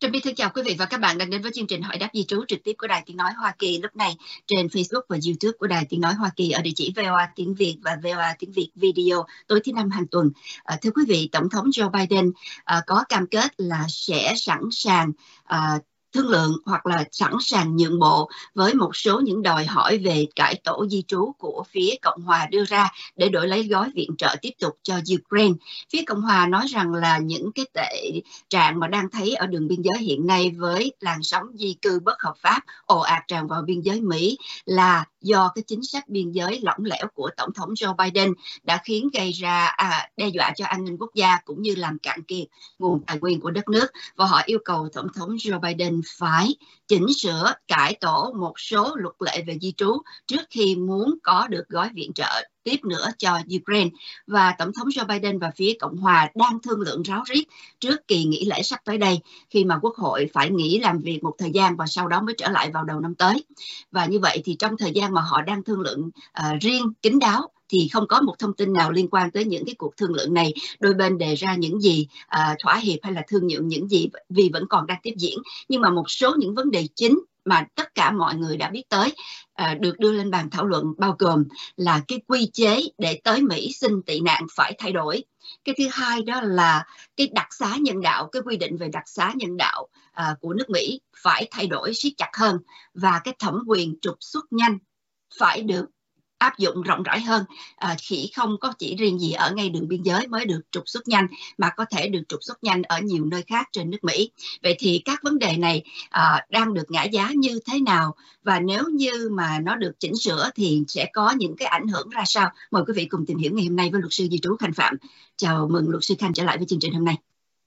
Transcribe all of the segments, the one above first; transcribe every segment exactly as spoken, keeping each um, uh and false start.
Trâm Biên thân chào quý vị và các bạn đang đến với chương trình hỏi đáp di trú trực tiếp của Đài Tiếng Nói Hoa Kỳ lúc này trên Facebook và YouTube của Đài Tiếng Nói Hoa Kỳ ở địa chỉ vê o a tiếng Việt và vê o a tiếng Việt video tối thứ năm hàng tuần. À, thưa quý vị, Tổng thống Joe Biden à, có cam kết là sẽ sẵn sàng à, thương lượng hoặc là sẵn sàng nhượng bộ với một số những đòi hỏi về cải tổ di trú của phía Cộng hòa đưa ra để đổi lấy gói viện trợ tiếp tục cho Ukraine. Phía Cộng hòa nói rằng là những cái tệ trạng mà đang thấy ở đường biên giới hiện nay với làn sóng di cư bất hợp pháp ồ ạt tràn vào biên giới Mỹ là do cái chính sách biên giới lỏng lẻo của Tổng thống Joe Biden đã khiến gây ra à, đe dọa cho an ninh quốc gia cũng như làm cạn kiệt nguồn tài nguyên của đất nước, và họ yêu cầu Tổng thống Joe Biden phải chỉnh sửa cải tổ một số luật lệ về di trú trước khi muốn có được gói viện trợ tiếp nữa cho Ukraine. Và Tổng thống Joe Biden và phía Cộng hòa đang thương lượng ráo riết trước kỳ nghỉ lễ sắp tới đây, khi mà Quốc hội phải nghỉ làm việc một thời gian và sau đó mới trở lại vào đầu năm tới. Và như vậy thì trong thời gian mà họ đang thương lượng uh, riêng kín đáo thì không có một thông tin nào liên quan tới những cái cuộc thương lượng này, đôi bên đề ra những gì, à, thỏa hiệp hay là thương nhượng những gì, vì vẫn còn đang tiếp diễn. Nhưng mà một số những vấn đề chính mà tất cả mọi người đã biết tới à, được đưa lên bàn thảo luận, bao gồm là cái quy chế để tới Mỹ xin tị nạn phải thay đổi. Cái thứ hai đó là cái đặc xá nhân đạo, cái quy định về đặc xá nhân đạo à, của nước Mỹ phải thay đổi siết chặt hơn, và cái thẩm quyền trục xuất nhanh phải được áp dụng rộng rãi hơn, à, khi không có chỉ riêng gì ở ngay đường biên giới mới được trục xuất nhanh, mà có thể được trục xuất nhanh ở nhiều nơi khác trên nước Mỹ. Vậy thì các vấn đề này à, đang được ngã giá như thế nào, và nếu như mà nó được chỉnh sửa thì sẽ có những cái ảnh hưởng ra sao? Mời quý vị cùng tìm hiểu ngày hôm nay với luật sư di trú Khanh Phạm. Chào mừng luật sư Khanh trở lại với chương trình hôm nay.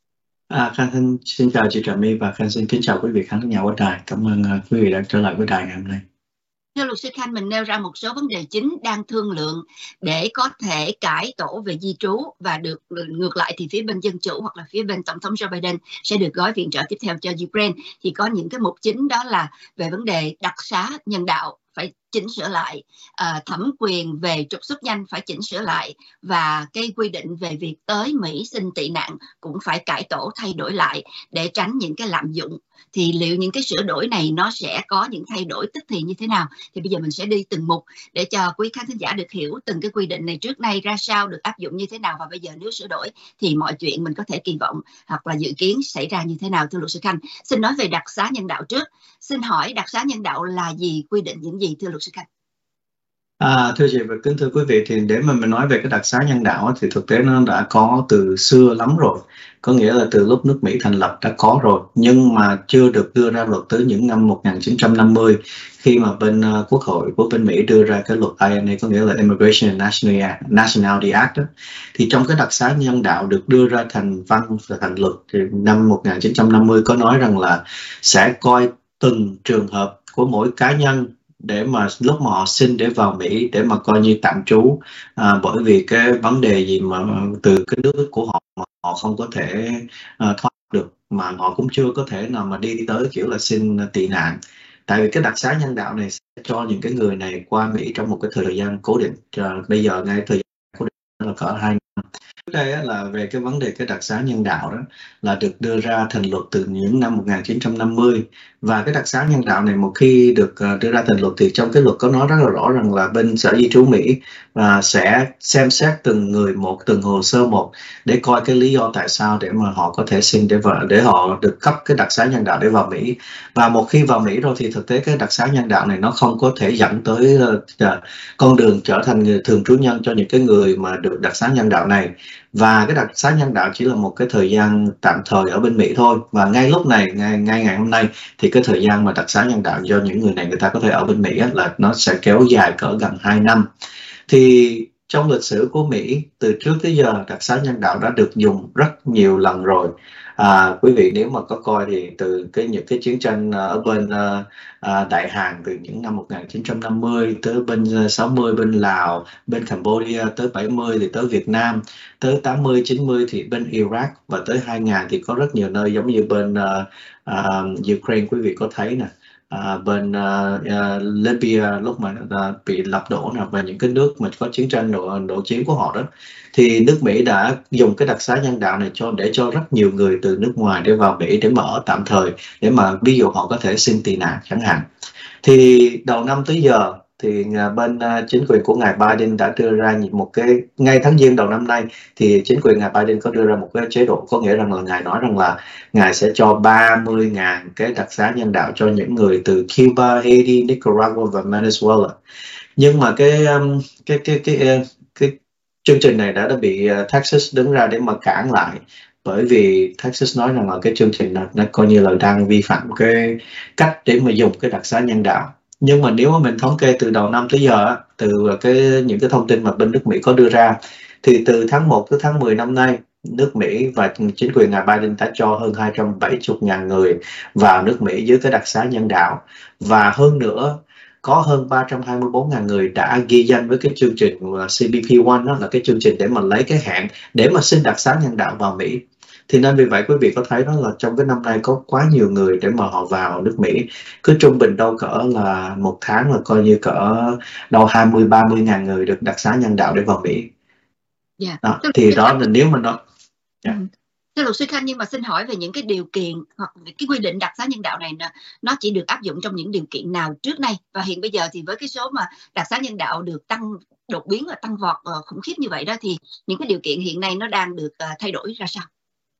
À, Khanh xin, xin chào chị Trà My và Khanh xin kính chào quý vị khán giả của đài. Cảm ơn uh, quý vị đã trở lại với đài ngày hôm nay. Thưa luật sư Khanh, mình nêu ra một số vấn đề chính đang thương lượng để có thể cải tổ về di trú, và được ngược lại thì phía bên Dân Chủ hoặc là phía bên Tổng thống Joe Biden sẽ được gói viện trợ tiếp theo cho Ukraine. Thì có những cái mục chính đó là về vấn đề đặc xá nhân đạo phải chỉnh sửa lại, à, thẩm quyền về trục xuất nhanh phải chỉnh sửa lại, và cái quy định về việc tới Mỹ xin tị nạn cũng phải cải tổ thay đổi lại để tránh những cái lạm dụng. Thì liệu những cái sửa đổi này nó sẽ có những thay đổi tức thì như thế nào? Thì bây giờ mình sẽ đi từng mục để cho quý khán thính giả được hiểu từng cái quy định này trước nay ra sao, được áp dụng như thế nào, và bây giờ nếu sửa đổi thì mọi chuyện mình có thể kỳ vọng hoặc là dự kiến xảy ra như thế nào. Thưa luật sư Khanh, xin nói về đặc xá nhân đạo trước. Xin hỏi đặc xá nhân đạo là gì, quy định những gì thưa luật sư Khanh? À, thưa chị và kính thưa quý vị, thì để mà mình nói về cái đặc xá nhân đạo thì thực tế nó đã có từ xưa lắm rồi, có nghĩa là từ lúc nước Mỹ thành lập đã có rồi, nhưng mà chưa được đưa ra luật tới những năm một nghìn chín trăm năm mươi, khi mà bên uh, quốc hội của bên Mỹ đưa ra cái luật I N A, có nghĩa là Immigration and Nationality Act đó. Thì trong cái đặc xá nhân đạo được đưa ra thành văn và thành luật thì năm một nghìn chín trăm năm mươi có nói rằng là sẽ coi từng trường hợp của mỗi cá nhân để mà lúc mà họ xin để vào Mỹ để mà coi như tạm trú, à, bởi vì cái vấn đề gì mà từ cái nước của họ mà họ không có thể uh, thoát được, mà họ cũng chưa có thể nào mà đi tới kiểu là xin tị nạn. Tại vì cái đặc xá nhân đạo này sẽ cho những cái người này qua Mỹ trong một cái thời gian cố định. Uh, bây giờ ngay thời gian cố định là cỡ hai năm. Đây là về cái vấn đề cái đặc xá nhân đạo đó là được đưa ra thành luật từ những năm một nghìn chín trăm năm mươi, và cái đặc xá nhân đạo này một khi được đưa ra thành luật thì trong cái luật có nói rất là rõ rằng là bên Sở Di trú Mỹ và sẽ xem xét từng người một, từng hồ sơ một để coi cái lý do tại sao để mà họ có thể xin để vào, để họ được cấp cái đặc xá nhân đạo để vào Mỹ. Và một khi vào Mỹ rồi thì thực tế cái đặc xá nhân đạo này nó không có thể dẫn tới uh, con đường trở thành người thường trú nhân cho những cái người mà được đặc xá nhân đạo này. Và cái đặc xá nhân đạo chỉ là một cái thời gian tạm thời ở bên Mỹ thôi, và ngay lúc này, ngay, ngay ngày hôm nay thì cái thời gian mà đặc xá nhân đạo do những người này người ta có thể ở bên Mỹ á, là nó sẽ kéo dài cỡ gần hai năm. Thì trong lịch sử của Mỹ từ trước tới giờ đặc xá nhân đạo đã được dùng rất nhiều lần rồi. À, quý vị nếu mà có coi thì từ cái những cái chiến tranh ở bên uh, uh, Đại Hàn từ những năm một nghìn chín trăm năm mươi tới bên sáu mươi bên Lào, bên Cambodia, tới bảy mươi thì tới Việt Nam, tới tám mươi chín mươi thì bên Iraq, và tới hai nghìn thì có rất nhiều nơi giống như bên uh, uh, Ukraine quý vị có thấy nè. à, bên à, à, Libya lúc mà à, bị lật đổ nè, và những cái nước mà có chiến tranh nội nội chiến của họ đó, thì nước Mỹ đã dùng cái đặc xá nhân đạo này cho để cho rất nhiều người từ nước ngoài để vào Mỹ để mà ở tạm thời, để mà ví dụ họ có thể xin tị nạn chẳng hạn. Thì đầu năm tới giờ thì à, bên à, chính quyền của ngài Biden đã đưa ra một cái, ngay tháng Giêng đầu năm nay thì chính quyền ngài Biden có đưa ra một cái chế độ, có nghĩa rằng là ngài nói rằng là ngài sẽ cho ba mươi ngàn cái đặc xá nhân đạo cho những người từ Cuba, Haiti, Nicaragua và Venezuela. Nhưng mà cái um, cái cái cái cái, cái chương trình này đã đã bị uh, Texas đứng ra để mà cản lại, bởi vì Texas nói rằng là cái chương trình này nó coi như là đang vi phạm cái cách để mà dùng cái đặc xá nhân đạo. Nhưng mà nếu mà mình thống kê từ đầu năm tới giờ, từ cái những cái thông tin mà bên nước Mỹ có đưa ra, thì từ tháng một tới tháng mười năm nay, nước Mỹ và chính quyền ngài Biden đã cho hơn hai trăm bảy mươi ngàn người vào nước Mỹ dưới cái đặc xá nhân đạo, và hơn nữa có hơn ba trăm hai mươi bốn ngàn người đã ghi danh với cái chương trình C B P một, đó là cái chương trình để mà lấy cái hạn để mà xin đặc xá nhân đạo vào Mỹ. Thì nên vì vậy quý vị có thấy đó là trong cái năm nay có quá nhiều người để mà họ vào nước Mỹ, cứ trung bình đâu cỡ là một tháng là coi như cỡ đâu hai mươi ba mươi ngàn người được đặc xá nhân đạo để vào Mỹ. Dạ. Đó, thì đó là nếu mà nó yeah. Thưa luật sư Khanh, nhưng mà xin hỏi về những cái điều kiện hoặc cái quy định đặc xá nhân đạo này nó chỉ được áp dụng trong những điều kiện nào trước nay, và hiện bây giờ thì với cái số mà đặc xá nhân đạo được tăng đột biến và tăng vọt uh, khủng khiếp như vậy đó, thì những cái điều kiện hiện nay nó đang được uh, thay đổi ra sao?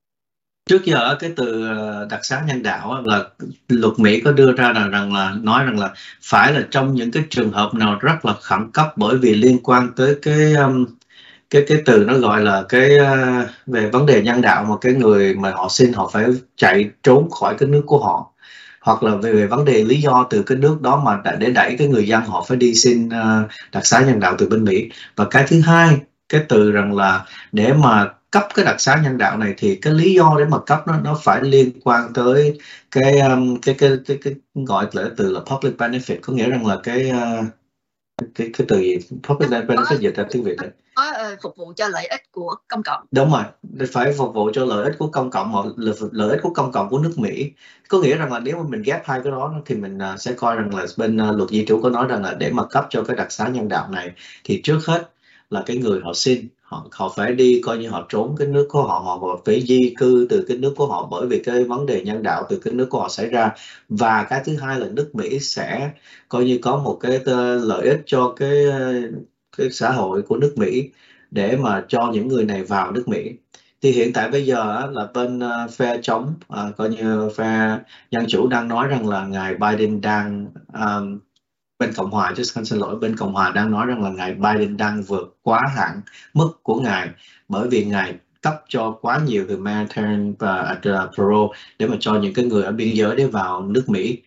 Trước giờ cái từ đặc xá nhân đạo là luật Mỹ có đưa ra là rằng là nói rằng là phải là trong những cái trường hợp nào rất là khẩn cấp, bởi vì liên quan tới cái um, cái cái từ nó gọi là cái uh, về vấn đề nhân đạo, mà cái người mà họ xin họ phải chạy trốn khỏi cái nước của họ, hoặc là về, về vấn đề lý do từ cái nước đó mà để đẩy cái người dân họ phải đi xin uh, đặc xá nhân đạo từ bên Mỹ. Và cái thứ hai, cái từ rằng là để mà cấp cái đặc xá nhân đạo này thì cái lý do để mà cấp nó nó phải liên quan tới cái um, cái, cái cái cái gọi là từ là public benefit, có nghĩa rằng là cái uh, cái cái từ gì public benefit dịch ra tiếng Việt này, có uh, phục vụ cho lợi ích của công cộng. Đúng rồi, phải phục vụ cho lợi ích của công cộng, hoặc lợi ích của công cộng của nước Mỹ. Có nghĩa rằng là nếu mà mình ghép hai cái đó thì mình uh, sẽ coi rằng là bên uh, luật di trú có nói rằng là để mà cấp cho cái đặc xá nhân đạo này thì trước hết là cái người họ xin họ họ phải đi coi như họ trốn cái nước của họ, họ phải di cư từ cái nước của họ bởi vì cái vấn đề nhân đạo từ cái nước của họ xảy ra. Và cái thứ hai là nước Mỹ sẽ coi như có một cái lợi ích cho cái cái xã hội của nước Mỹ để mà cho những người này vào nước Mỹ. Thì hiện tại bây giờ là bên uh, phe chống uh, coi như phe dân chủ đang nói rằng là ngài Biden đang um, bên Cộng hòa chứ không xin lỗi bên Cộng hòa đang nói rằng là ngài Biden đang vượt quá hạn mức của ngài, bởi vì ngài cấp cho quá nhiều humanitarian và uh, parole để mà cho những cái người ở biên giới để vào nước Mỹ.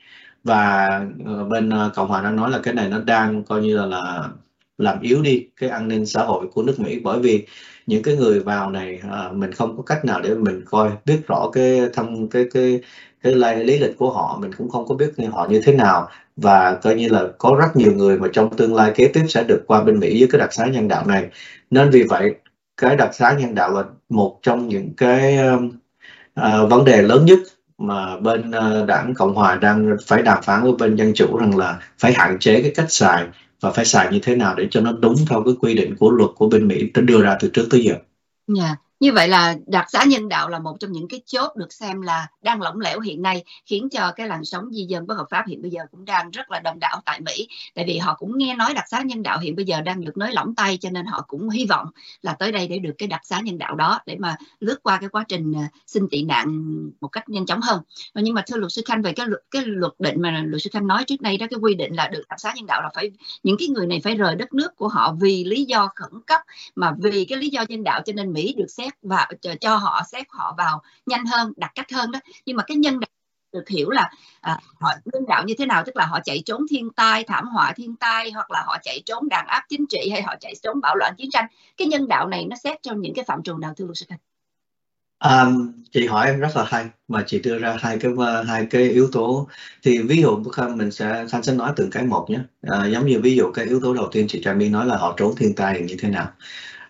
Và uh, bên uh, Cộng hòa đang nói là cái này nó đang coi như là, là làm yếu đi cái an ninh xã hội của nước Mỹ, bởi vì những cái người vào này à, mình không có cách nào để mình coi biết rõ cái thăm cái cái cái lai lý lịch của họ, mình cũng không có biết họ như thế nào, và coi như là có rất nhiều người mà trong tương lai kế tiếp sẽ được qua bên Mỹ với cái đặc xá nhân đạo này. Nên vì vậy cái đặc xá nhân đạo là một trong những cái uh, vấn đề lớn nhất mà bên uh, đảng Cộng hòa đang phải đàm phán với bên dân chủ, rằng là phải hạn chế cái cách xài và phải xài như thế nào để cho nó đúng theo cái quy định của luật của bên Mỹ đã đưa ra từ trước tới giờ. Dạ, yeah. Như vậy là đặc xá nhân đạo là một trong những cái chốt được xem là đang lỏng lẻo hiện nay, khiến cho cái làn sóng di dân bất hợp pháp hiện bây giờ cũng đang rất là đông đảo tại Mỹ. Tại vì họ cũng nghe nói đặc xá nhân đạo hiện bây giờ đang được nới lỏng tay, cho nên họ cũng hy vọng là tới đây để được cái đặc xá nhân đạo đó để mà lướt qua cái quá trình xin tị nạn một cách nhanh chóng hơn. Nhưng mà thưa luật sư Khanh, về cái luật cái luật định mà luật sư Khanh nói trước đây đó, cái quy định là được đặc xá nhân đạo là phải những cái người này phải rời đất nước của họ vì lý do khẩn cấp, mà vì cái lý do nhân đạo cho nên Mỹ được xét và cho họ xét họ vào nhanh hơn, đặc cách hơn đó. Nhưng mà cái nhân đạo được hiểu là à, họ nhân đạo như thế nào, tức là họ chạy trốn thiên tai, thảm họa thiên tai, hoặc là họ chạy trốn đàn áp chính trị, hay họ chạy trốn bạo loạn chiến tranh. Cái nhân đạo này nó xét trong những cái phạm trù nào thưa luật sư Khanh? À, chị hỏi em rất là hay, mà chị đưa ra hai cái hai cái yếu tố. Thì ví dụ mình sẽ Khanh sẽ nói từng cái một nhé. À, giống như ví dụ cái yếu tố đầu tiên chị Trà My nói là họ trốn thiên tai như thế nào.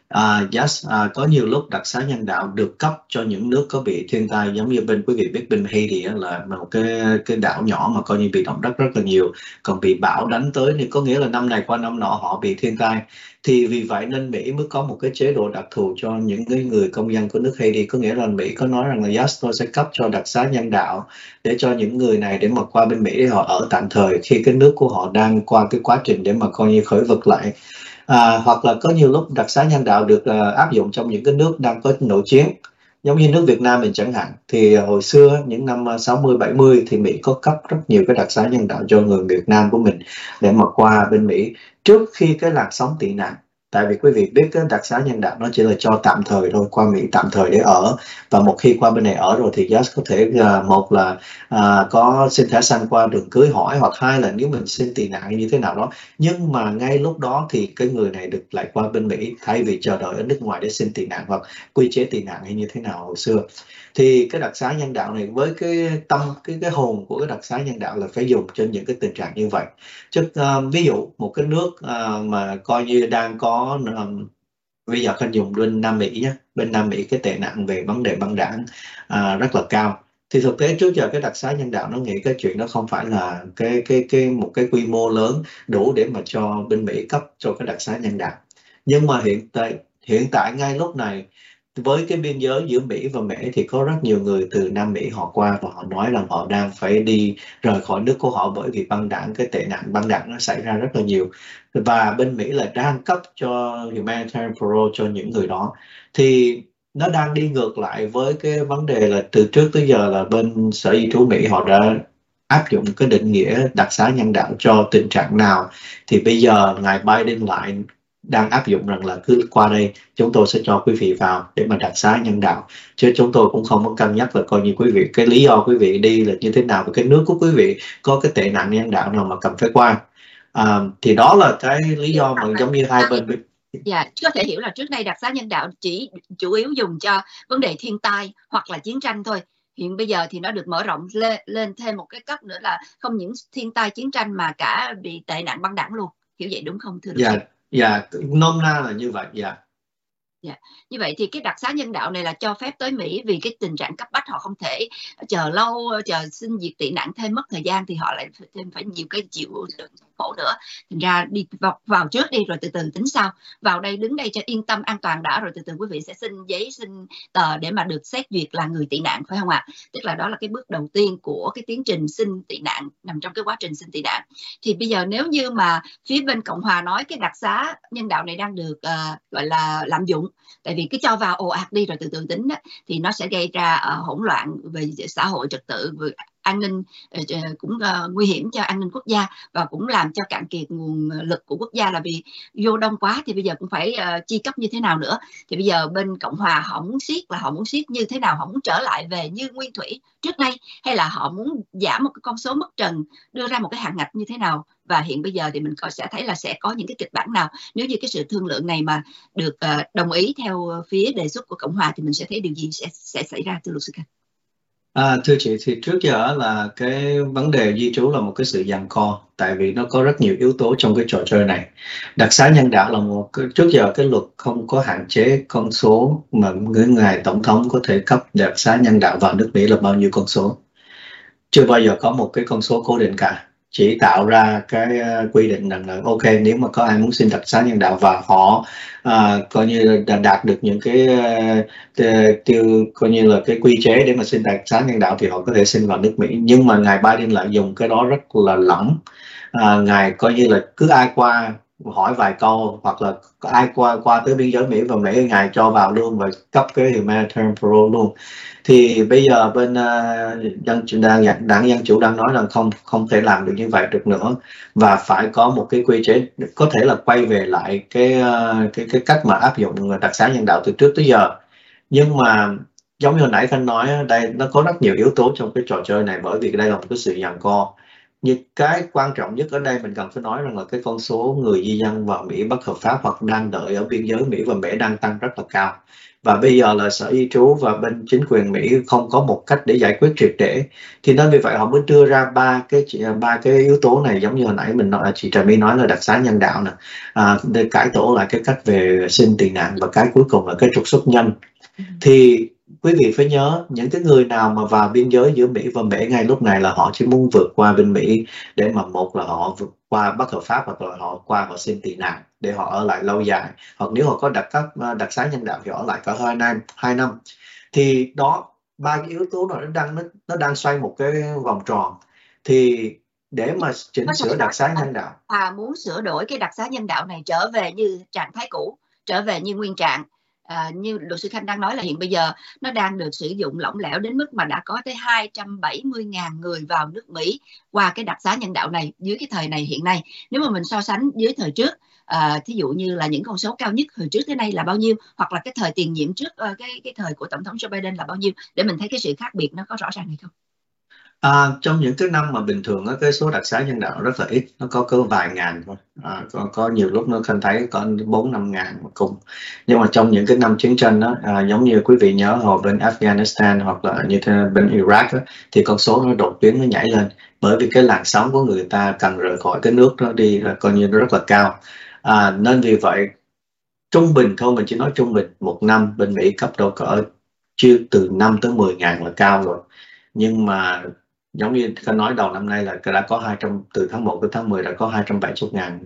À, yes, à, có nhiều lúc đặc xá nhân đạo được cấp cho những nước có bị thiên tai, giống như bên quý vị biết bên Haiti á, là một cái cái đảo nhỏ mà coi như bị động đất rất là nhiều, còn bị bão đánh tới thì có nghĩa là năm này qua năm nọ họ bị thiên tai. Thì vì vậy nên Mỹ mới có một cái chế độ đặc thù cho những cái người công dân của nước Haiti, có nghĩa là Mỹ có nói rằng là yes, tôi sẽ cấp cho đặc xá nhân đạo để cho những người này để mà qua bên Mỹ để họ ở tạm thời khi cái nước của họ đang qua cái quá trình để mà coi như khởi vực lại. À, hoặc là có nhiều lúc đặc xá nhân đạo được uh, áp dụng trong những cái nước đang có nội chiến, giống như nước Việt Nam mình chẳng hạn. Thì uh, hồi xưa những năm uh, sáu mươi bảy mươi thì Mỹ có cấp rất nhiều cái đặc xá nhân đạo cho người Việt Nam của mình để mà qua bên Mỹ trước khi cái làn sóng tị nạn. Tại vì quý vị biết cái đặc xá nhân đạo nó chỉ là cho tạm thời thôi, qua Mỹ tạm thời để ở, và một khi qua bên này ở rồi thì just có thể uh, một là uh, có xin thẻ xanh qua đường cưới hỏi, hoặc hai là nếu mình xin tị nạn như thế nào đó. Nhưng mà ngay lúc đó thì cái người này được lại qua bên Mỹ thay vì chờ đợi ở nước ngoài để xin tị nạn hoặc quy chế tị nạn hay như thế nào hồi xưa. Thì cái đặc xá nhân đạo này với cái tâm, cái cái hồn của cái đặc xá nhân đạo là phải dùng cho những cái tình trạng như vậy. Chứ uh, ví dụ một cái nước uh, mà coi như đang có um, bây giờ khanh dùng bên Nam Mỹ nhé, bên Nam Mỹ cái tệ nạn về vấn đề băng đảng uh, rất là cao. Thì thực tế trước giờ cái đặc xá nhân đạo nó nghĩ cái chuyện đó không phải là cái cái cái một cái quy mô lớn đủ để mà cho bên Mỹ cấp cho cái đặc xá nhân đạo. Nhưng mà hiện tại hiện tại ngay lúc này với cái biên giới giữa Mỹ và Mễ thì có rất nhiều người từ Nam Mỹ họ qua và họ nói rằng họ đang phải đi rời khỏi nước của họ bởi vì băng đảng, cái tệ nạn băng đảng nó xảy ra rất là nhiều, và bên Mỹ là đang cấp cho humanitarian parole cho những người đó. Thì nó đang đi ngược lại với cái vấn đề là từ trước tới giờ là bên Sở Di trú Mỹ họ đã áp dụng cái định nghĩa đặc xá nhân đạo cho tình trạng nào, thì bây giờ ngài Biden lại đang áp dụng rằng là cứ qua đây chúng tôi sẽ cho quý vị vào để mà đặc xá nhân đạo, chứ chúng tôi cũng không có cân nhắc là coi như quý vị cái lý do quý vị đi là như thế nào, và cái nước của quý vị có cái tệ nạn nhân đạo nào mà cần phải qua. À, thì đó là cái lý do mà giống như hai bên. Dạ, có thể hiểu là trước đây đặc xá nhân đạo chỉ chủ yếu dùng cho vấn đề thiên tai hoặc là chiến tranh thôi. Hiện bây giờ thì nó được mở rộng lên, lên thêm một cái cấp nữa là không những thiên tai chiến tranh mà cả bị tệ nạn băng đảng luôn. Hiểu vậy đúng không thưa luật sư? Dạ, dạ, nôm na là như vậy, dạ. Dạ. Như vậy thì cái đặc xá nhân đạo này là cho phép tới Mỹ vì cái tình trạng cấp bách, họ không thể chờ lâu, chờ xin việc tị nạn thêm mất thời gian thì họ lại thêm phải nhiều cái chịu khổ nữa. Thành ra đi vào, vào trước đi rồi từ từ tính sau. Vào đây đứng đây cho yên tâm an toàn đã, rồi từ từ quý vị sẽ xin giấy xin tờ để mà được xét duyệt là người tị nạn, phải không ạ? Tức là đó là cái bước đầu tiên của cái tiến trình xin tị nạn, nằm trong cái quá trình xin tị nạn. Thì bây giờ nếu như mà phía bên Cộng hòa nói cái đặc xá nhân đạo này đang được uh, gọi là lạm dụng, tại vì cứ cho vào ồ ạt đi rồi từ từ tính đó, thì nó sẽ gây ra uh, hỗn loạn về xã hội trật tự, về an ninh, uh, cũng uh, nguy hiểm cho an ninh quốc gia, và cũng làm cho cạn kiệt nguồn lực của quốc gia, là vì vô đông quá thì bây giờ cũng phải uh, chi cấp như thế nào nữa. Thì bây giờ bên Cộng hòa họ muốn siết là họ muốn siết như thế nào, họ muốn trở lại về như nguyên thủy trước đây, hay là họ muốn giảm một cái con số mức trần, đưa ra một cái hạn ngạch như thế nào. Và hiện bây giờ thì mình sẽ thấy là sẽ có những cái kịch bản nào nếu như cái sự thương lượng này mà được uh, đồng ý theo phía đề xuất của Cộng hòa, thì mình sẽ thấy điều gì sẽ sẽ xảy ra thưa luật sư Khanh? À, thưa chị, thì trước giờ là cái vấn đề di trú là một cái sự giằng co, tại vì nó có rất nhiều yếu tố trong cái trò chơi này. Đặc xá nhân đạo là một cái, trước giờ cái luật không có hạn chế con số mà người ngài tổng thống có thể cấp đặc xá nhân đạo vào nước Mỹ là bao nhiêu con số. Chưa bao giờ có một cái con số cố định cả, chỉ tạo ra cái uh, quy định rằng là ok, nếu mà có ai muốn xin đặc xá nhân đạo và họ uh, coi như là đạt được những cái uh, tiêu coi như là cái quy chế để mà xin đặc xá nhân đạo thì họ có thể xin vào nước Mỹ. Nhưng mà ngài Biden lại dùng cái đó rất là lỏng. Uh, ngài coi như là cứ ai qua hỏi vài câu, hoặc là ai qua qua tới biên giới Mỹ và Mỹ ngài cho vào luôn và cấp cái humanitarian parole luôn. Thì bây giờ bên uh, dân đảng, đảng Dân Chủ đang nói là không không thể làm được như vậy được nữa, và phải có một cái quy chế, có thể là quay về lại cái uh, cái cái cách mà áp dụng đặc xá nhân đạo từ trước tới giờ. Nhưng mà giống như hồi nãy Khanh nói, đây nó có rất nhiều yếu tố trong cái trò chơi này, bởi vì đây là một cái sự giằng co. như cái quan trọng nhất ở đây mình cần phải nói rằng là cái con số người di dân vào Mỹ bất hợp pháp hoặc đang đợi ở biên giới Mỹ và Mễ đang tăng rất là cao. Và bây giờ là Sở Di trú và bên chính quyền Mỹ không có một cách để giải quyết triệt để, thì nên vì vậy họ mới đưa ra ba cái ba cái yếu tố này, giống như hồi nãy mình nói, chị Trà My nói là đặc xá nhân đạo nè, à, để cải tổ lại cái cách về xin tị nạn, và cái cuối cùng là cái trục xuất nhân. Thì quý vị phải nhớ, những cái người nào mà vào biên giới giữa Mỹ và Mễ ngay lúc này là họ chỉ muốn vượt qua bên Mỹ để mà một là họ vượt qua bất hợp pháp, hoặc là họ qua họ xin tị nạn để họ ở lại lâu dài, hoặc nếu họ có đặc cấp đặc xá nhân đạo thì họ ở lại cả hai năm hai năm. Thì đó, ba cái yếu tố nó đang nó, nó đang xoay một cái vòng tròn. Thì để mà chỉnh sửa đặc xá nhân đạo, à muốn sửa đổi cái đặc xá nhân đạo này trở về như trạng thái cũ, trở về như nguyên trạng. À, như luật sư Khanh đang nói là hiện bây giờ nó đang được sử dụng lỏng lẻo đến mức mà đã có tới hai trăm bảy mươi nghìn người vào nước Mỹ qua cái đặc xá nhân đạo này dưới cái thời này hiện nay. Nếu mà mình so sánh với thời trước, à, thí dụ như là những con số cao nhất hồi trước tới nay là bao nhiêu, hoặc là cái thời tiền nhiệm trước uh, cái cái thời của tổng thống Joe Biden là bao nhiêu, để mình thấy cái sự khác biệt nó có rõ ràng hay không? À, trong những cái năm mà bình thường á, cái số đặc xá nhân đạo rất là ít, nó có cỡ vài ngàn thôi, à, có, có nhiều lúc nó Khanh thấy có bốn năm ngàn một cùng. Nhưng mà trong những cái năm chiến tranh đó, à, giống như quý vị nhớ hồi bên Afghanistan hoặc là như thế bên Iraq đó, thì con số nó đột biến, nó nhảy lên, bởi vì cái làn sóng của người ta cần rời khỏi cái nước đó đi là coi như nó rất là cao. À, nên vì vậy trung bình thôi, mình chỉ nói trung bình một năm bên Mỹ cấp độ cỡ chưa từ năm tới mười ngàn là cao rồi. Nhưng mà giống như tôi nói đầu năm nay là đã có hai trăm, từ tháng một tới tháng mười đã có hai trăm bảy mươi ngàn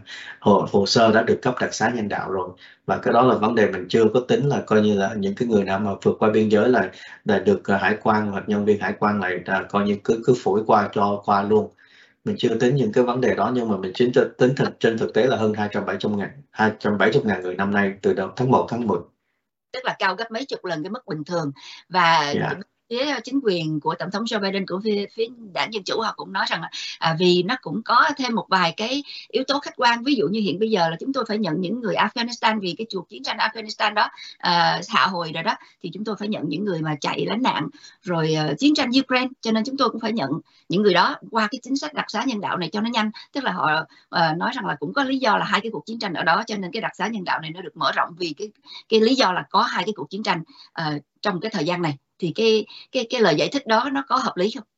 hồ, hồ sơ đã được cấp đặc xá nhân đạo rồi. Và cái đó là vấn đề mình chưa có tính là coi như là những cái người nào mà vượt qua biên giới là, là được hải quan hoặc nhân viên hải quan này là coi như cứ cứ phủi qua cho qua luôn. Mình chưa tính những cái vấn đề đó, nhưng mà mình chính tính thực trên thực tế là hơn hai trăm bảy mươi ngàn hai trăm bảy mươi ngàn người năm nay từ đầu tháng một tháng mười, tức là cao gấp mấy chục lần cái mức bình thường. Và yeah. phía chính quyền của tổng thống Joe Biden của phía, phía đảng Dân Chủ họ cũng nói rằng là à, vì nó cũng có thêm một vài cái yếu tố khách quan, ví dụ như hiện bây giờ là chúng tôi phải nhận những người Afghanistan vì cái cuộc chiến tranh Afghanistan đó à, hạ hồi rồi đó, thì chúng tôi phải nhận những người mà chạy lánh nạn, rồi à, chiến tranh Ukraine, cho nên chúng tôi cũng phải nhận những người đó qua cái chính sách đặc xá nhân đạo này cho nó nhanh. Tức là họ à, nói rằng là cũng có lý do là hai cái cuộc chiến tranh ở đó, cho nên cái đặc xá nhân đạo này nó được mở rộng vì cái cái lý do là có hai cái cuộc chiến tranh à, trong cái thời gian này. Thì cái cái cái lời giải thích đó nó có hợp lý không?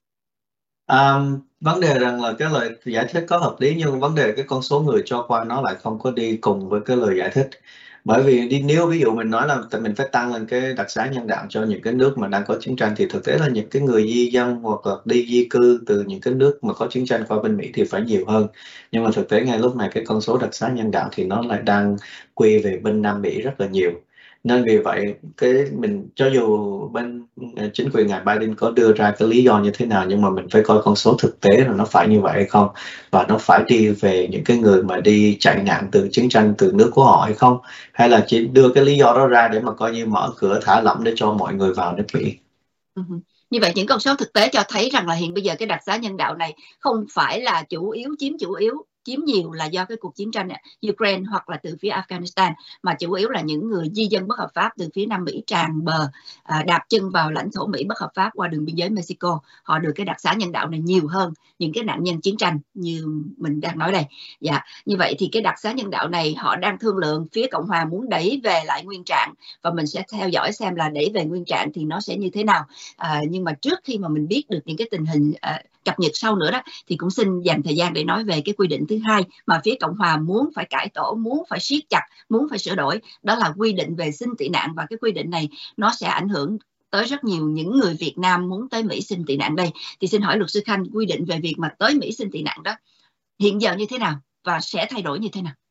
À, vấn đề rằng là cái lời giải thích có hợp lý, nhưng vấn đề cái con số người cho qua nó lại không có đi cùng với cái lời giải thích. Bởi vì đi nếu ví dụ mình nói là mình phải tăng lên cái đặc xá nhân đạo cho những cái nước mà đang có chiến tranh, thì thực tế là những cái người di dân hoặc là đi di cư từ những cái nước mà có chiến tranh qua bên Mỹ thì phải nhiều hơn. Nhưng mà thực tế ngay lúc này cái con số đặc xá nhân đạo thì nó lại đang quy về bên Nam Mỹ rất là nhiều. Nên vì vậy cái mình cho dù bên chính quyền ngài Biden có đưa ra cái lý do như thế nào, nhưng mà mình phải coi con số thực tế là nó phải như vậy hay không, và nó phải đi về những cái người mà đi chạy nạn từ chiến tranh từ nước của họ hay không, hay là chỉ đưa cái lý do đó ra để mà coi như mở cửa thả lỏng để cho mọi người vào nước Mỹ. Uh-huh. Như vậy những con số thực tế cho thấy rằng là hiện bây giờ cái đặc xá nhân đạo này không phải là chủ yếu, chiếm chủ yếu chiếm nhiều là do cái cuộc chiến tranh Ukraine hoặc là từ phía Afghanistan, mà chủ yếu là những người di dân bất hợp pháp từ phía Nam Mỹ tràn bờ à, đạp chân vào lãnh thổ Mỹ bất hợp pháp qua đường biên giới Mexico, họ được cái đặc xá nhân đạo này nhiều hơn những cái nạn nhân chiến tranh như mình đang nói đây. Dạ, như vậy thì cái đặc xá nhân đạo này họ đang thương lượng, phía Cộng hòa muốn đẩy về lại nguyên trạng, và mình sẽ theo dõi xem là đẩy về nguyên trạng thì nó sẽ như thế nào. À, nhưng mà trước khi mà mình biết được những cái tình hình à, cập nhật sau nữa đó, thì cũng xin dành thời gian để nói về cái quy định thứ hai mà phía Cộng hòa muốn phải cải tổ, muốn phải siết chặt, muốn phải sửa đổi, đó là quy định về xin tị nạn. Và cái quy định này nó sẽ ảnh hưởng tới rất nhiều những người Việt Nam muốn tới Mỹ xin tị nạn đây. Thì xin hỏi luật sư Khanh, quy định về việc mà tới Mỹ xin tị nạn đó hiện giờ như thế nào và sẽ thay đổi như thế nào?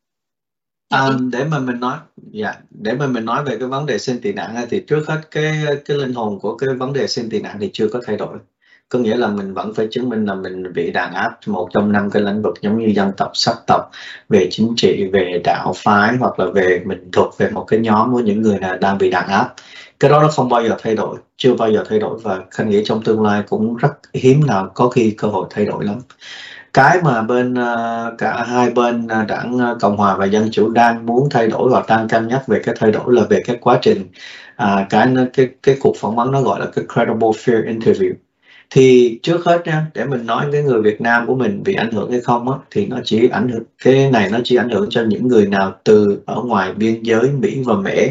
À, để mà mình nói, dạ, để mà mình nói về cái vấn đề xin tị nạn thì trước hết cái cái linh hồn của cái vấn đề xin tị nạn thì chưa có thay đổi. Có nghĩa là mình vẫn phải chứng minh là mình bị đàn áp một trong năm cái lĩnh vực giống như dân tộc, sắc tộc, về chính trị, về đạo phái, hoặc là về mình thuộc về một cái nhóm của những người nào đang bị đàn áp. Cái đó nó không bao giờ thay đổi, chưa bao giờ thay đổi, và Khanh nghĩ trong tương lai cũng rất hiếm nào có khi cơ hội thay đổi lắm. Cái mà bên cả hai bên đảng Cộng hòa và Dân Chủ đang muốn thay đổi và đang cân nhắc về cái thay đổi là về cái quá trình à, cái cái cái cuộc phỏng vấn, nó gọi là cái credible fear interview. Thì trước hết nha, để mình nói cái người Việt Nam của mình bị ảnh hưởng hay không á, thì nó chỉ ảnh hưởng, cái này nó chỉ ảnh hưởng cho những người nào từ ở ngoài biên giới Mỹ và Mễ